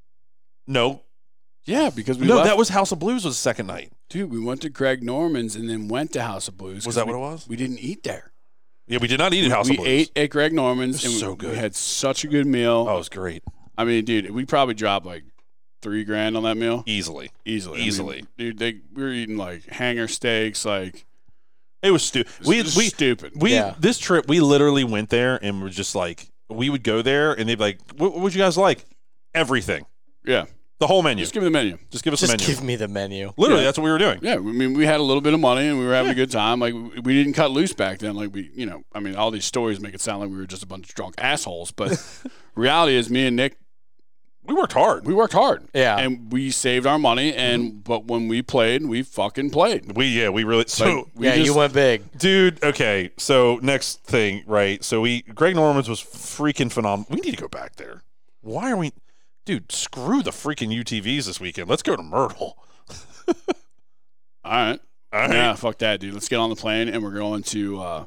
No. Yeah, because we No, left. that was House of Blues was the second night. Dude, we went to Greg Norman's and then went to House of Blues. Was 'cause that we, what it was? We didn't eat there. Yeah, we did not eat at House we of Blues. ate at Greg Norman's It was and so we, good. we had such a good meal. Oh, it was great. I mean, dude, we probably dropped like three grand on that meal. Easily. Easily. Easily. I mean, dude, they, we were eating like hanger steaks, like It was stupid. We just we stupid. we Yeah. this trip we literally went there and were just like, we would go there and they'd be like, what, what would you guys like? Everything. Yeah. The whole menu. Just give me the menu. Just give us Just a menu. give me the menu. Literally, Yeah. that's what we were doing. Yeah, I mean, we had a little bit of money and we were having a good time. Like, we we didn't cut loose back then. Like, we, you know, I mean, all these stories make it sound like we were just a bunch of drunk assholes. But reality is, me and Nick, We worked hard. we worked hard. Yeah. And we saved our money. And but when we played, we fucking played. We yeah, we really so Like, we yeah, just- you went big. dude, okay. So next thing, right? So we Greg Norman's was freaking phenomenal. We need to go back there. Why are we Dude, screw the freaking U T Vs this weekend. Let's go to Myrtle. All right. All right. Yeah, fuck that, dude. Let's get on the plane and we're going to uh,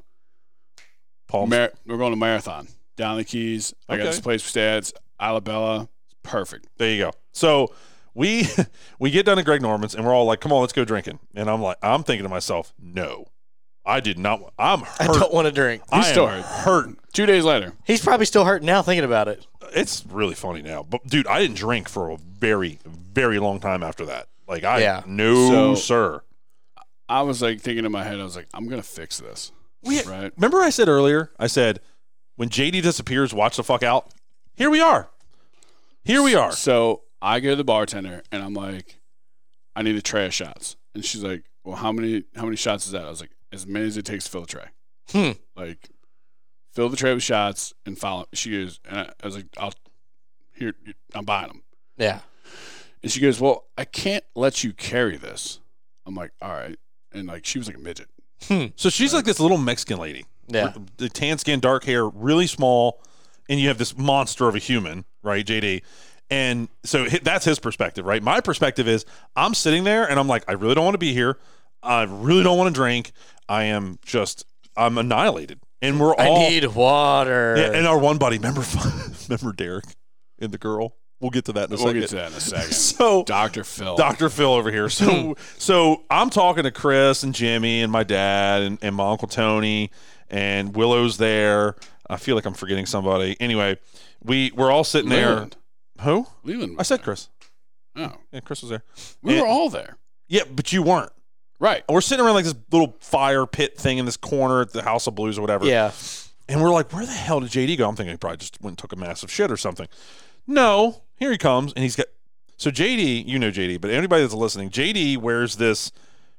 Palms. Mar- we're going to Marathon down the Keys. I got Okay. this place for stats. Alabella. Perfect. There you go. So we we get done at Greg Norman's and we're all like, come on, let's go drinking. And I'm like, I'm thinking to myself, no, I did not. wa- I'm hurt. I don't want to drink. I He's still am hurt. hurt. Two days later. He's probably still hurting now thinking about it. It's really funny now. But dude, I didn't drink for a very, very long time after that. Like I Yeah. no So- sir. I was like thinking in my head, I was like, I'm going to fix this. We, Right. Remember I said earlier, I said, when J D disappears, watch the fuck out. Here we are. Here we are. So I go to the bartender and I'm like, I need a tray of shots. And she's like, well, how many how many shots is that? I was like, as many as it takes to fill a tray. Hmm. Like, fill the tray with shots and follow. She goes, and I, I was like, I'll, here, I'm buying them. Yeah. And she goes, well, I can't let you carry this. I'm like, all right. And like, she was like a midget. So she's like this little Mexican lady. Yeah. The tan skin, dark hair, really small, and you have this monster of a human, right, J D? And so hi- that's his perspective, right? My perspective is I'm sitting there and I'm like, I really don't want to be here. I really don't want to drink. I am just, I'm annihilated. And we're all. I need water. Yeah, and our one buddy, remember, remember Derek and the girl? We'll get to that in a We'll second. get to that in a second. So Doctor Phil. Doctor Phil over here. So so I'm talking to Chris and Jimmy and my dad and, and my Uncle Tony and Willow's there. I feel like I'm forgetting somebody. Anyway, we, we're all sitting Leland. there. Who? Leland. I said Chris. Oh. Yeah, Chris was there. We And- were all there. Yeah, but you weren't. Right. And we're sitting around like this little fire pit thing in this corner at the House of Blues or whatever. Yeah. And we're like, where the hell did J D go? I'm thinking he probably just went and took a massive shit or something. No, here he comes, and he's got. So J D, you know J D, but anybody that's listening, J D wears this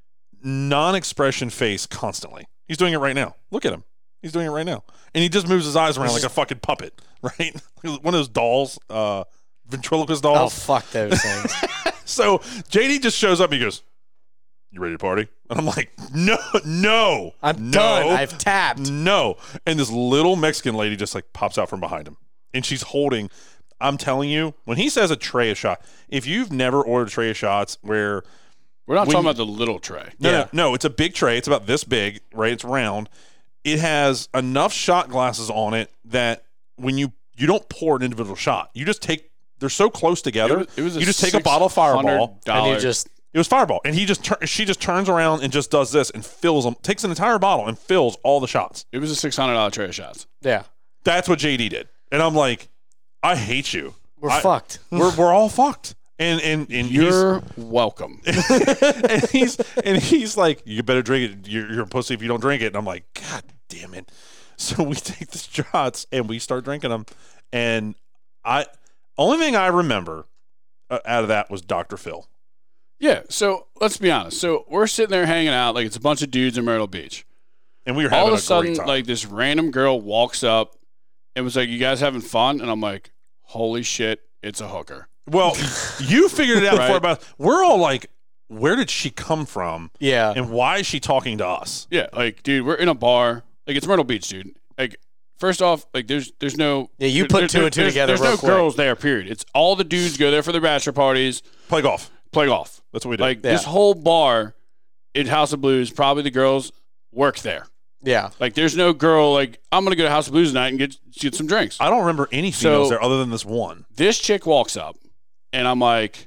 non-expression face constantly. He's doing it right now. Look at him. He's doing it right now, and he just moves his eyes around like a fucking puppet, right? One of those dolls, uh, ventriloquist Oh, dolls. fuck those things. So J D just shows up. And he goes, "You ready to party?" And I'm like, "No, no, I'm no, done. I've tapped. no." And this little Mexican lady just like pops out from behind him, and she's holding. I'm telling you, when he says a tray of shot, if you've never ordered a tray of shots, where We're not When- talking about the little tray. no, Yeah. no, no, it's a big tray. It's about this big, right? It's round. It has enough shot glasses on it that when you you don't pour an individual shot, you just take. They're so close together. It was, it was you just take a bottle of Fireball. And you just, It was Fireball, and he just tur- she just turns around and just does this and fills them, takes an entire bottle and fills all the shots. It was a six hundred dollar tray of shots. yeah. That's what J D did, and I'm like, I hate you. We're I- fucked. We're we're all fucked. And and and You're welcome. he's, and he's and he's like, you better drink it. You're, you're a pussy if you don't drink it. And I'm like, God damn it. So we take the shots and we start drinking them, and I only thing I remember uh, out of that was Doctor Phil. Yeah. So let's be honest. So we're sitting there hanging out like it's a bunch of dudes in Myrtle Beach. And we were having All of a a sudden, great time. like this random girl walks up and was like, "You guys having fun?" And I'm like, "Holy shit, it's a hooker." Well, you figured it out Right. before about. We're all like, where did she come from, Yeah. and why is she talking to us? Yeah, like, dude, we're in a bar. Like, it's Myrtle Beach, dude. Like, first off, like, there's there's no Yeah, you there- put there- two and two there's- together There's real no quick. girls there. Period. It's all the dudes go there for their bachelor parties, Play golf. play golf. That's what we did. Like Yeah. this whole bar in House of Blues, probably the girls work there. Yeah. Like, there's no girl like I'm gonna go to House of Blues tonight and get get some drinks. I don't remember any females So- there other than this one. This chick walks up, and I'm like,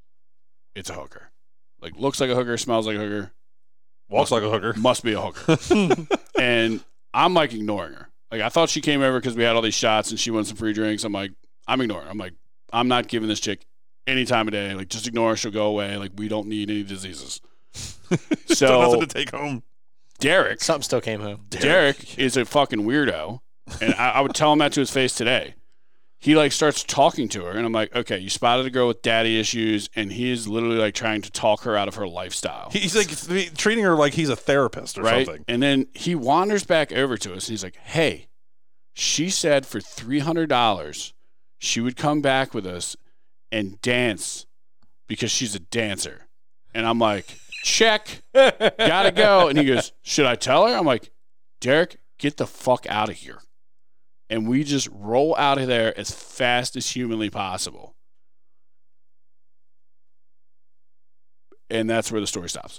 it's a hooker. Like, looks like a hooker, smells like a hooker, Walks like a hooker. must be a hooker. And I'm like ignoring her. Like, I thought she came over because we had all these shots and she wanted some free drinks. I'm like, I'm ignoring her. I'm like, I'm not giving this chick any time of day. Like, just ignore her. She'll go away. Like, we don't need any diseases. Still So nothing to take home. Derek, Something still came home. Derek is a fucking weirdo. And I, I would tell him that to his face today. He like starts talking to her, and I'm like, okay, you spotted a girl with daddy issues, and he is literally like trying to talk her out of her lifestyle. He's like th- treating her like he's a therapist or right? something. And then he wanders back over to us and he's like, hey, she said for three hundred dollars she would come back with us and dance because she's a dancer. And I'm like, check, gotta go. And he goes, should I tell her? I'm like, Derek, get the fuck out of here. And we just roll out of there as fast as humanly possible. And that's where the story stops.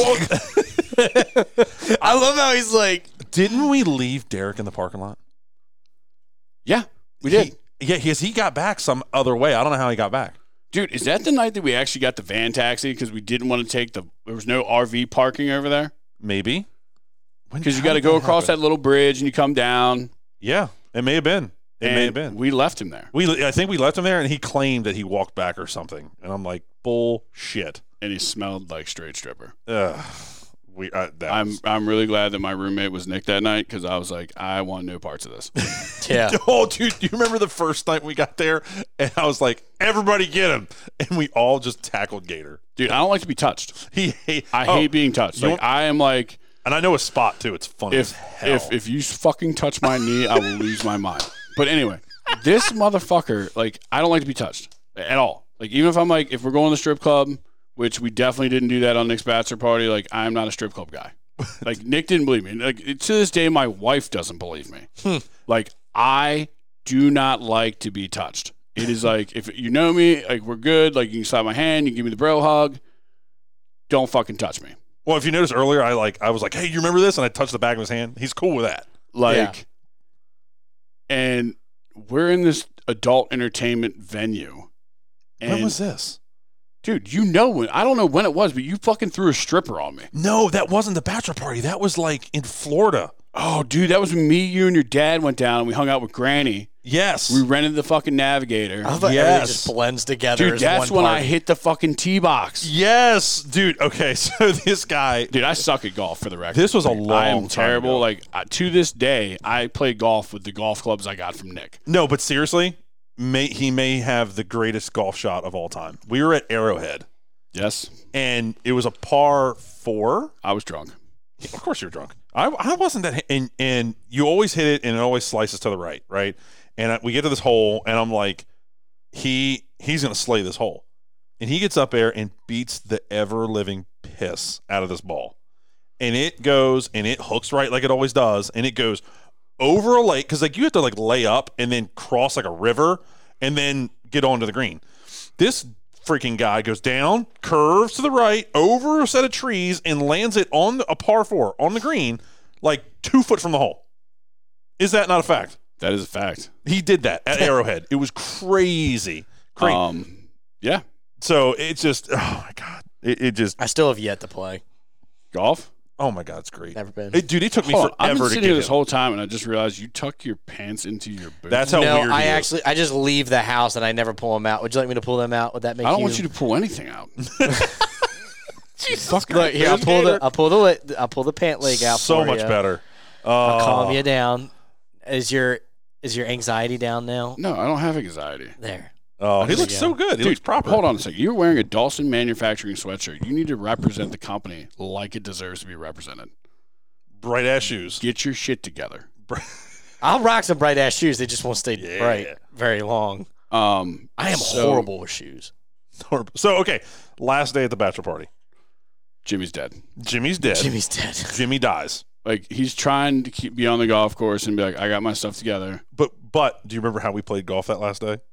I love how he's like, Didn't we leave Derek in the parking lot? Yeah, we did. He, yeah, because he got back some other way. I don't know how he got back. Dude, is that the night that we actually got the van taxi because we didn't want to take the, there was no R V parking over there? Maybe. Because you got to go across that little bridge and you come down. Yeah, it may have been. It and may have been. We left him there. We, I think we left him there, and he claimed that he walked back or something. And I'm like, bullshit. And he smelled like straight stripper. Ugh. We. Uh, that I'm was- I'm really glad that my roommate was Nick that night because I was like, I want no parts of this. yeah. Oh, dude, do you remember the first night we got there? And I was like, everybody get him. And we all just tackled Gator. Dude, I don't like to be touched. He hate, I oh, hate being touched. you Like, want- I am like, And I know a spot, too. It's funny as if hell. if if you fucking touch my knee, I will lose my mind. But anyway, this motherfucker, like, I don't like to be touched at all. Like, even if I'm like, if we're going to the strip club, which we definitely didn't do that on Nick's bachelor party, like, I'm not a strip club guy. Like, Nick didn't believe me. Like, to this day, my wife doesn't believe me. Like, I do not like to be touched It is like, if you know me, like we're good. Like you can slap my hand, you can give me the bro hug. Don't fucking touch me. Well, if you noticed earlier, I like I was like, "Hey, you remember this?" And I touched the back of his hand. He's cool with that. Like, Yeah. and we're in this adult entertainment venue. And When was this? dude, you know when, I don't know when it was, but you fucking threw a stripper on me. No, that wasn't the bachelor party. That was like in Florida. Oh, dude, that was when me, you, and your dad went down and we hung out with Granny. Yes. We rented the fucking Navigator. I thought Yes. everything just blends together. Dude, as that's one when I party. hit the fucking tee box. Yes, dude. Okay, so this guy, Dude, I suck at golf for the record. This was a I long am time terrible. ago. Like uh, to this day, I play golf with the golf clubs I got from Nick. no, but seriously, may, he may have the greatest golf shot of all time. We were at Arrowhead, Yes, and it was a par four. I was drunk. Of course, you're drunk. I, I wasn't that, and and you always hit it, and it always slices to the right, right. And I, we get to this hole, and I'm like, he he's gonna slay this hole, and he gets up there and beats the ever living piss out of this ball, and it goes and it hooks right like it always does, and it goes over a lake because like you have to like lay up and then cross like a river and then get onto the green. This freaking guy goes down, curves to the right, over a set of trees, and lands it on the, a par four on the green, like two foot from the hole. Is that not a fact? That is a fact. He did that at Arrowhead. It was crazy. Crazy. Um, yeah, so it's just, oh my God. It, it just, I still have yet to play. golf. oh my God, it's great. Never been. It, dude, it took me Hold on, I've forever been to sitting get here this him. whole time, and I just realized you tuck your pants into your boots. That's how no, weird I he is. actually, I just leave the house and I never pull them out. Would you like me to pull them out? Would that make I don't you? want you to pull anything out. Jesus Look here. I'll pull the, I'll pull the, li- I'll pull the pant leg out. So for much ya. better. I'll Uh, calm you down. Is your, is your anxiety down now? No, I don't have anxiety. There. Oh, he There looks you so go. good. He Dude, looks proper. Hold on a second. You're wearing a Dawson Manufacturing sweatshirt. You need to represent the company like it deserves to be represented. Bright ass shoes. Get your shit together. I'll rock some bright ass shoes. They just won't stay Yeah. bright very long. Um, I am so horrible with shoes. So, okay, last day at the bachelor party. Jimmy's dead. Jimmy's dead. Jimmy's dead. Jimmy dies. Like he's trying to keep be on the golf course and be like, I got my stuff together. But but do you remember how we played golf that last day?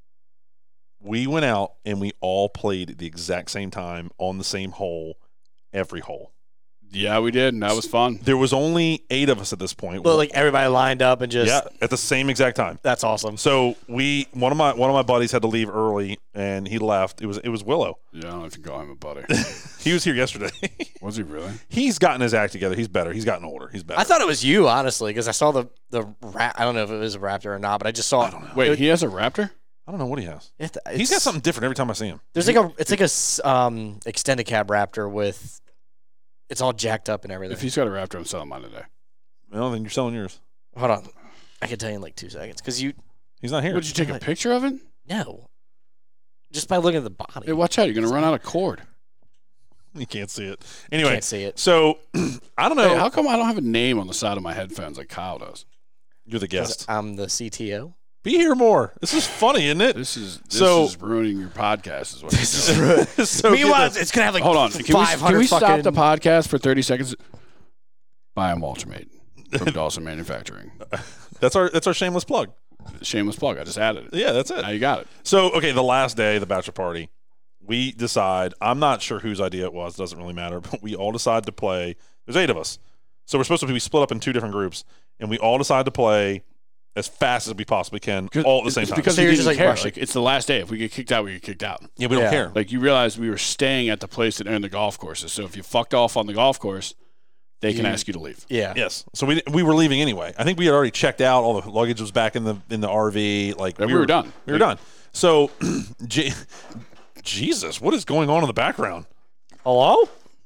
We went out and we all played at the exact same time on the same hole, every hole. Yeah, we did, and that was fun. There was only eight of us at this point. But like everybody lined up and just, yeah, at the same exact time. that's awesome. So we one of my one of my buddies had to leave early and he left. It was it was Willow. Yeah, I don't have to call him a buddy. He was here yesterday. Was he really? He's gotten his act together. He's better. He's gotten older. He's better. I thought it was you, honestly, because I saw the, the ra- I don't know if it was a raptor or not, but I just saw I it. don't know. Wait, he has a raptor? I don't know what he has. It- He's got it's- something different every time I see him. There's like a, it's like a s- um, extended cab raptor with, it's all jacked up and everything. If he's got a raptor, I'm selling mine today. Well, then you're selling yours. Hold on. I can tell you in like two seconds. Because you, He's not here. Would you take a picture of it? no. Just by looking at the body. Hey, watch out. You're going to run out of cord. You can't see it. Anyway, Can't see it. so I don't know. Hey, how come I don't have a name on the side of my headphones like Kyle does? You're the 'Cause guest. I'm the C T O. Be here more. This is funny, isn't it? This is this So- is ruining your podcast. Is what you're doing. so Meanwhile, get this. it's going to have like Hold on. Can we, five can hundred we stop fucking... the podcast for thirty seconds? Buy a Mulchmate from Dawson Manufacturing. that's our that's our shameless plug. Shameless plug. I just added it. Yeah, that's it. Now you got it. So okay, the last day, the bachelor party, we decide. I'm not sure whose idea it was. Doesn't really matter. But we all decide to play. There's eight of us, so we're supposed to be split up in two different groups, and we all decide to play as fast as we possibly can, all at the same It's time. Because So we you're didn't just, like, care. rushing. Like it's the last day. If we get kicked out, we get kicked out. yeah, we don't Yeah. care. Like you realize we were staying at the place that owned the golf courses. So if you fucked off on the golf course, they can You- ask you to leave. Yeah. Yes. So we we were leaving anyway. I think we had already checked out. All the luggage was back in the in the R V. Like Yeah, we were done. We were done. So, J- Jesus, what is going on in the background? Hello?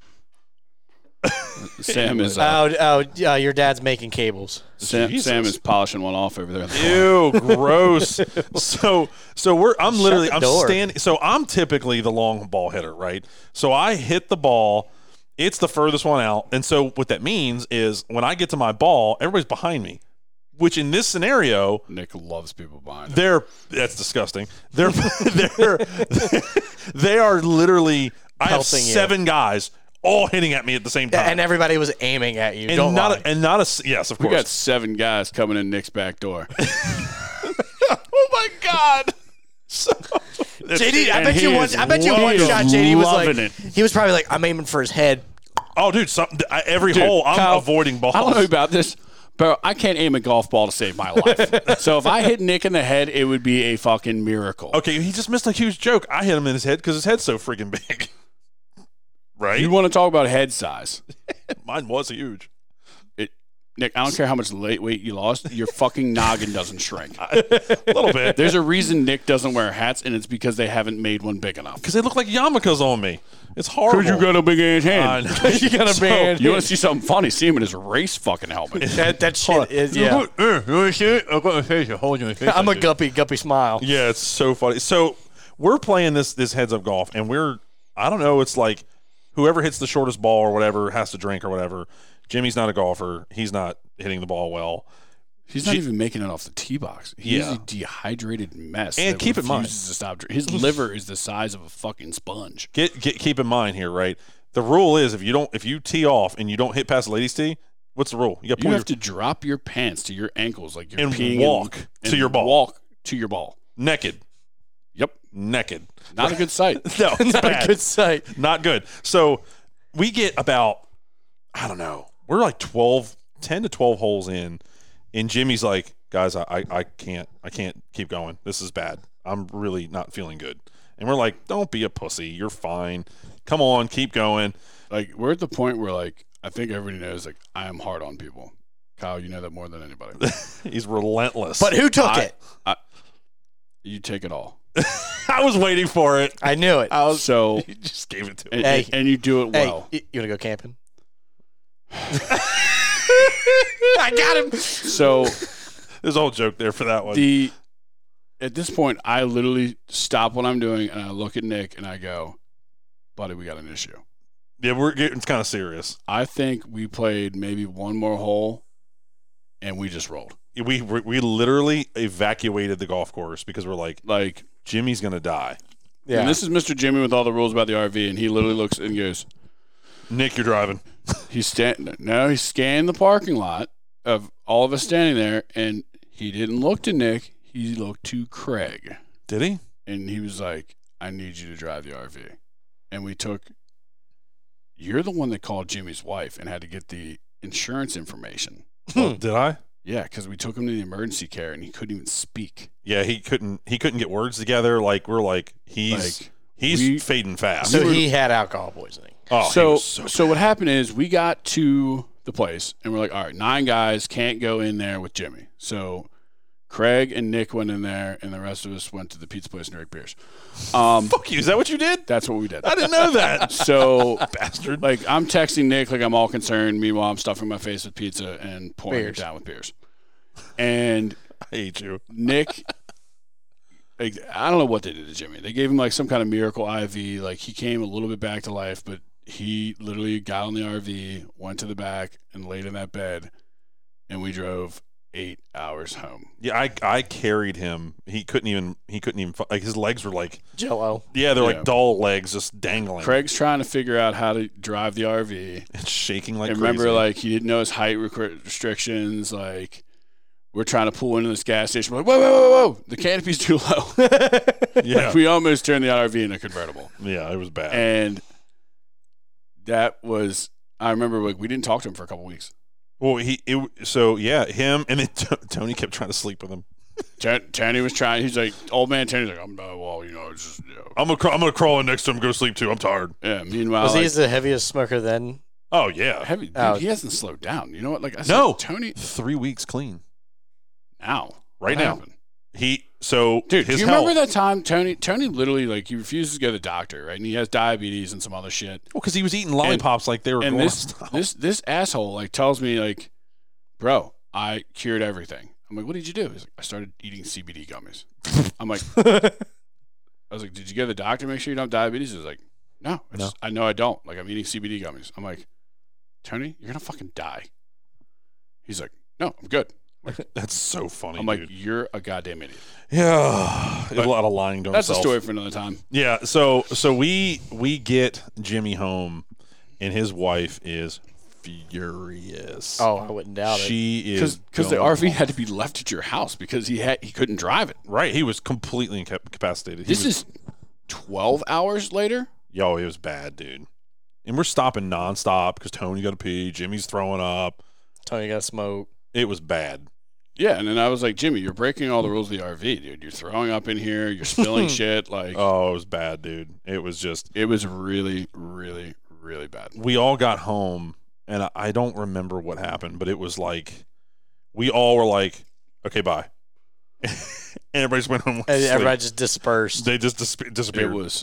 Sam is uh, Oh, oh, uh, your dad's making cables. Sam, Jesus. Sam is polishing one off over there. in the corner. Ew, gross. so so we're I'm Shut literally the I'm door. standing. So I'm typically the long ball hitter, right? So I hit the ball. It's the furthest one out, and so what that means is when I get to my ball, everybody's behind me. Which in this scenario, Nick loves people behind him. they're that's disgusting. They're they're they are literally. I have Pelting you. seven guys all hitting at me at the same time, And everybody was aiming at you. and Don't not lie. a, and not a s- yes, of We course. got seven guys coming in Nick's back door. Oh my god. So, J D, I And bet he you one. is I bet you one loving shot. it. J D was like, Loving it. he was probably like, I'm aiming for his head. oh, dude, some, I- every Dude, hole I'm Kyle, avoiding balls. I don't know about this, but I can't aim a golf ball to save my life. So if I hit Nick in the head, it would be a fucking miracle. Okay, he just missed a huge joke. I hit him in his head because his head's so freaking big. Right? You want to talk about head size? Mine was huge. It, Nick, I don't care how much weight weight you lost. Your fucking noggin doesn't shrink. A little bit. There's a reason Nick doesn't wear hats, and it's because they haven't made one big enough. Because they look like yarmulkes on me. It's horrible. Because you got a big ass I hand. know. You got a So, band. You want to see something funny? See him in his race fucking helmet. That, that shit is, yeah. I'm a guppy, guppy smile. Yeah, it's so funny. So we're playing this this heads up golf, and we're I don't know. It's like whoever hits the shortest ball or whatever has to drink or whatever. Jimmy's not a golfer. He's not hitting the ball well. He's not even making it off the tee box. He's Yeah. a dehydrated mess. And that keep in mind- refuses to stop dr- his liver is the size of a fucking sponge. Get, get keep in mind here, right? The rule is if you don't if you tee off and you don't hit past the ladies' tee, what's the rule? You got You have to drop your pants to your ankles like you're And peeing walk and, to and your ball. Walk to your ball. naked, Yep, naked. not a good sight. No, it's Not bad. a good sight. Not good. So we get about, I don't know, we're like twelve, ten to twelve holes in, and Jimmy's like, guys, I, I, I can't, I can't keep going. This is bad. I'm really not feeling good. And we're like, don't be a pussy. You're fine. Come on, keep going. Like we're at the point where like I think everybody knows like I am hard on people. Kyle, you know that more than anybody. He's relentless. But who took I- it? You take it all. I was waiting for it. I knew it. So He just gave it to him. and, Hey. and you do it Hey, well. y- you want to go camping? I got him. So There's a whole joke there for that one. the at this point, I literally stop what I'm doing and I look at Nick and I go, "Buddy, we got an issue." yeah, we're getting kind of serious. I think we played maybe one more hole, and we just rolled. We we we literally evacuated the golf course because we're like, Like, Jimmy's gonna die. Yeah. and this is Mister Jimmy with all the rules about the R V, and he literally looks and goes, Nick, you're driving. he's stand no, he scanned the parking lot of all of us standing there, and he didn't look to Nick. He looked to Craig, Did he? and he was like, "I need you to drive the R V," and we took. You're the one that called Jimmy's wife and had to get the insurance information. Oh, did I? Yeah, because we took him to the emergency care and he couldn't even speak. Yeah, he couldn't. He couldn't get words together. Like we're like he's Like, he's we- fading fast. So he had alcohol poisoning. oh, he so, was so, so what happened is we got to the place and we're like, all right, nine guys can't go in there with Jimmy. So Craig and Nick went in there, and the rest of us went to the pizza place and drank beers. Um, fuck you. Is that what you did? that's what we did. I didn't know that. So, Bastard. like, I'm texting Nick like I'm all concerned. Meanwhile, I'm stuffing my face with pizza and pouring Beers. it down with beers. And I hate you. Nick, like, I don't know what they did to Jimmy. They gave him like some kind of miracle I V. Like he came a little bit back to life, but he literally got on the R V, went to the back, and laid in that bed, and we drove eight hours home. Yeah, I I carried him. He couldn't even. He couldn't even. Like his legs were like. Jello. Yeah, they're Yeah. like dull legs, just dangling. Craig's trying to figure out how to drive the R V. and shaking like and crazy. remember, like he didn't know his height requ- restrictions. Like we're trying to pull into this gas station. We're like, whoa, whoa, whoa, whoa! The canopy's too low. yeah, Like, we almost turned the R V into a convertible. yeah, it was bad. And that was, I remember, like we didn't talk to him for a couple weeks. well, he it, so yeah, him and then T- Tony kept trying to sleep with him. T- Tony was trying. He's like, old man Tony's like, I'm not, well, you know, it's just, you know. I'm gonna crawl, I'm gonna crawl in next to him, go sleep too. I'm tired. Yeah. Meanwhile, Was like, he the heaviest smoker then? Oh yeah, heavy. Dude, Oh. he hasn't slowed down. You know what? Like I said, No. Tony. three weeks clean Now, right what now. happened? He so Dude, his do you health, remember that time Tony? Tony literally like he refuses to go to the doctor, right? And he has diabetes and some other shit. Well, because he was eating lollipops like they were And going. this this this asshole like tells me like, bro, I cured everything. I'm like, what did you do? He's like, I started eating C B D gummies. I'm like, I was like, did you go to the doctor? Make sure you don't have diabetes. He was like, no, I, No. just, I know I don't. Like I'm eating C B D gummies. I'm like, Tony, you're gonna fucking die. He's like, no, I'm good. That's so funny. I'm like, dude. you're a goddamn idiot. yeah, a lot of lying to That's himself. a story for another time. Yeah, so so we we get Jimmy home, and his wife is furious. Oh, I wouldn't doubt it. She is because the going R V off. had to be left at your house because he had he couldn't drive it. Right, he was completely incapacitated. He This was, is twelve hours later. yo, it was bad, dude. And we're stopping nonstop because Tony got to pee, Jimmy's throwing up. Tony got smoke. It was bad. Yeah, and then I was like, Jimmy, you're breaking all the rules of the R V, dude. You're throwing up in here. You're spilling shit. Like, Oh, it was bad, dude. It was just. it was really, really, really bad. We all got home, and I, I don't remember what happened, but it was like we all were like, "Okay, bye," and everybody just went home. And Sleep. everybody just dispersed. They just dis- disappeared. It was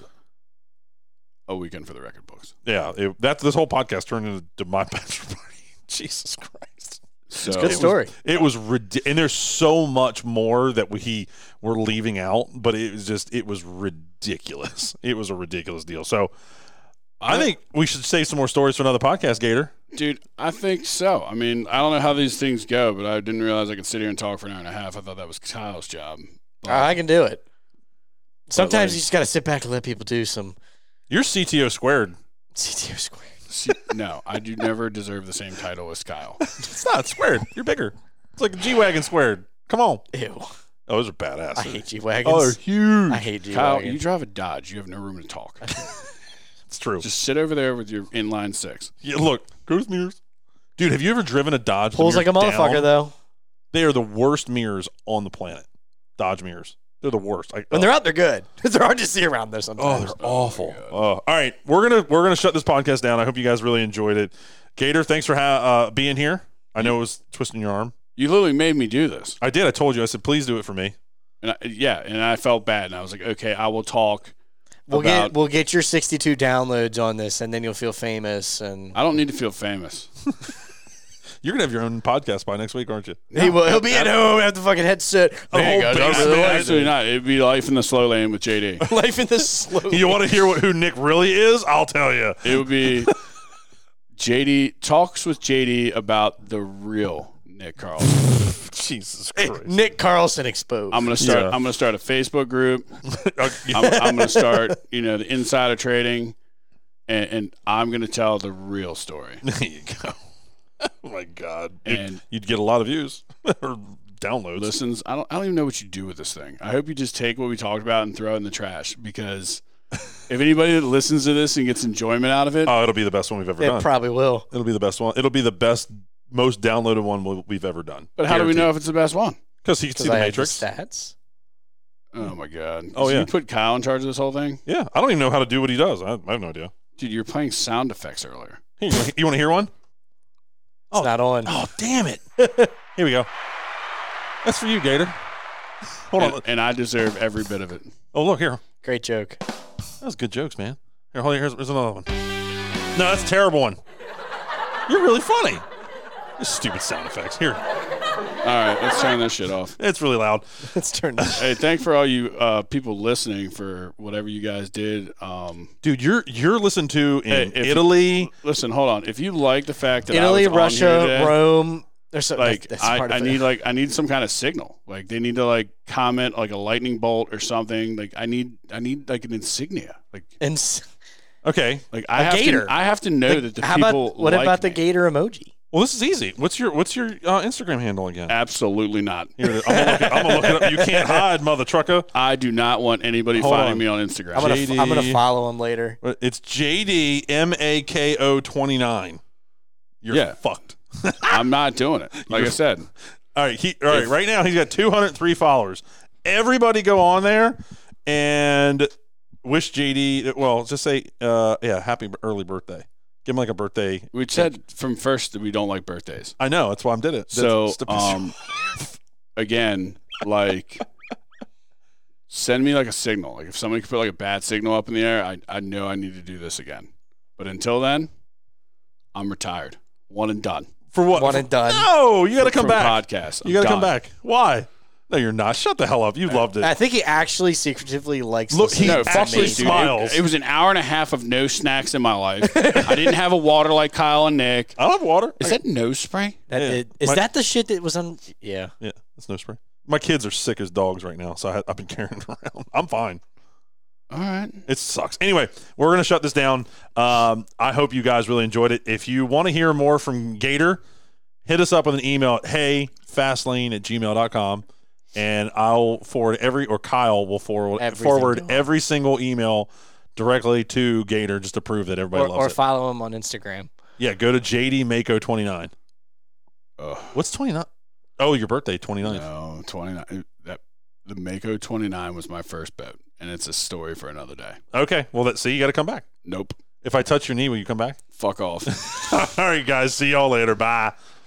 a weekend for the record books. Yeah, it, that's this whole podcast turned into my bachelor party. Jesus Christ. So It's a good story. It was ridiculous, and there's so much more that we were leaving out, but it was just it was ridiculous. It was a ridiculous deal. So I think we should save some more stories for another podcast, Gator. Dude, I think so. I mean, I don't know how these things go, but I didn't realize I could sit here and talk for an hour and a half. I thought that was Kyle's job. But I can do it. Sometimes like- you just got to sit back and let people do some You're C T O squared. C T O squared. see, no, I do never deserve the same title as Kyle. It's not squared. You're bigger. It's like a G wagon squared. Come on. Ew. Oh, those are badass. I hate G-Wagons. Oh, they're huge. I hate Kyle, G-Wagons. you drive a Dodge. You have no room to talk. It's true. Just sit over there with your inline six. Yeah, look, ghost mirrors. Dude, have you ever driven a Dodge? the Pulls like a mirrors motherfucker, down? though. They are the worst mirrors on the planet. Dodge mirrors. They're the worst. I, When they're out, they're good. They're hard to see around there Oh, sometimes. they're awful. Oh, all right, we're gonna we're gonna shut this podcast down. I hope you guys really enjoyed it. Gator, thanks for ha- uh, being here. I know it was twisting your arm. You literally made me do this. I did. I told you. I said, please do it for me. And I, yeah, and I felt bad. And I was like, okay, I will talk. We'll about, get we'll get your sixty-two downloads on this, and then you'll feel famous. And I don't need to feel famous. You're gonna have your own podcast by next week, aren't you? he will. He'll be at home at the fucking headset. Oh, whole guys, I basement. really like Actually, not. It'd be Life in the Slow Lane with J D. it. Life in the slow. You want to hear what who Nick really is? I'll tell you. It would be J D talks with J D about the real Nick Carlson. Jesus Hey, Christ. Nick Carlson exposed. I'm gonna start. Yeah. I'm gonna start a Facebook group. Uh, I'm, I'm gonna start, you know, the insider trading, and, and I'm gonna tell the real story. there you go. Oh my God. And You'd get a lot of views or downloads. listens. I don't. I don't even know what you do with this thing. I hope you just take what we talked about and throw it in the trash. Because if anybody that listens to this and gets enjoyment out of it, Oh, it'll be the best one we've ever it done. probably will. It'll be the best one. It'll be the best, most downloaded one we- we've ever done. but how do we know if it's the best one? Because he can see Because the I have the Matrix. stats. Oh my God! Oh, So yeah. you put Kyle in charge of this whole thing, Yeah, I don't even know how to do what he does. I, I have no idea. dude. You're playing sound effects earlier. Here, you, wanna- you want to hear one? It's Oh. not on. Oh, damn it. Here we go. That's for you, Gator. Hold and, on. and I deserve every bit of it. Oh, look here. Great joke. That was good jokes, man. Here, hold on. Here's, here's another one. No, that's a terrible one. You're really funny. This stupid sound effects. Here. All right, let's turn this shit off. It's really loud. Let's turn this. Hey, thanks for all you uh, people listening for whatever you guys did. Um, Dude, you're you're listened to in Hey, if- Italy. listen, hold on. If you like the fact that Italy, I was on Russia, here today, Rome. There's so, like that's, that's I, part I of need it. like I need some kind of signal. Like they need to like comment like a lightning bolt or something. Like I need I need like an insignia. Like And s- Okay. like I A have gator. to I have to know that the how people. about what like about the me. gator emoji? Well, this is easy. What's your what's your uh, Instagram handle again? Absolutely not. Here, I'm gonna, look it, I'm gonna look it up. You can't hide, mother trucker. I do not want anybody Hold finding on. me on Instagram. I'm gonna J D. I'm gonna follow him later. It's J D M A K O twenty-nine. You're Yeah. fucked. I'm not doing it. Like I said, All right, he, all right. If- Right now, he's got two hundred three followers. Everybody, go on there and wish J D. Well, just say, uh, yeah, happy early birthday. Give him like a birthday. we said from first that we don't like birthdays. I know. That's why I did it. That's- So it's the- um, again, like send me like a signal. Like if somebody could put like a bad signal up in the air, I I know I need to do this again. But until then, I'm retired. One and done. for what? One and done. No, you got to come From back. Podcast. You got to come done. back. Why? No, you're not. Shut the hell up. You loved it. I think he actually secretively likes. Look, listening he No, to fuck actually me. this, dude. smiles. It, it was an hour and a half of no snacks in my life. I didn't have a water like Kyle and Nick. I love water. Is that nose spray? That, Yeah. it- is My- that the shit that was on? Yeah. Yeah, that's no spray. My kids are sick as dogs right now, so I, I've been carrying it around. I'm fine. All right. It sucks. Anyway, we're going to shut this down. Um, I hope you guys really enjoyed it. If you want to hear more from Gator, hit us up with an email at hey fastlane at gmail dot com, and I'll forward every, or Kyle will forward, Everything forward going. every single email directly to Gator just to prove that everybody Or, loves or it. follow him on Instagram. Yeah, go to J D Mako twenty-nine. Ugh. What's twenty-nine? Oh, your birthday, twenty-ninth. No, twenty-nine. That the Mako twenty-nine was my first bet, and it's a story for another day. Okay, well, that, see, you got to come back. Nope. If I touch your knee, will you come back? Fuck off. All right, guys. See y'all later. Bye.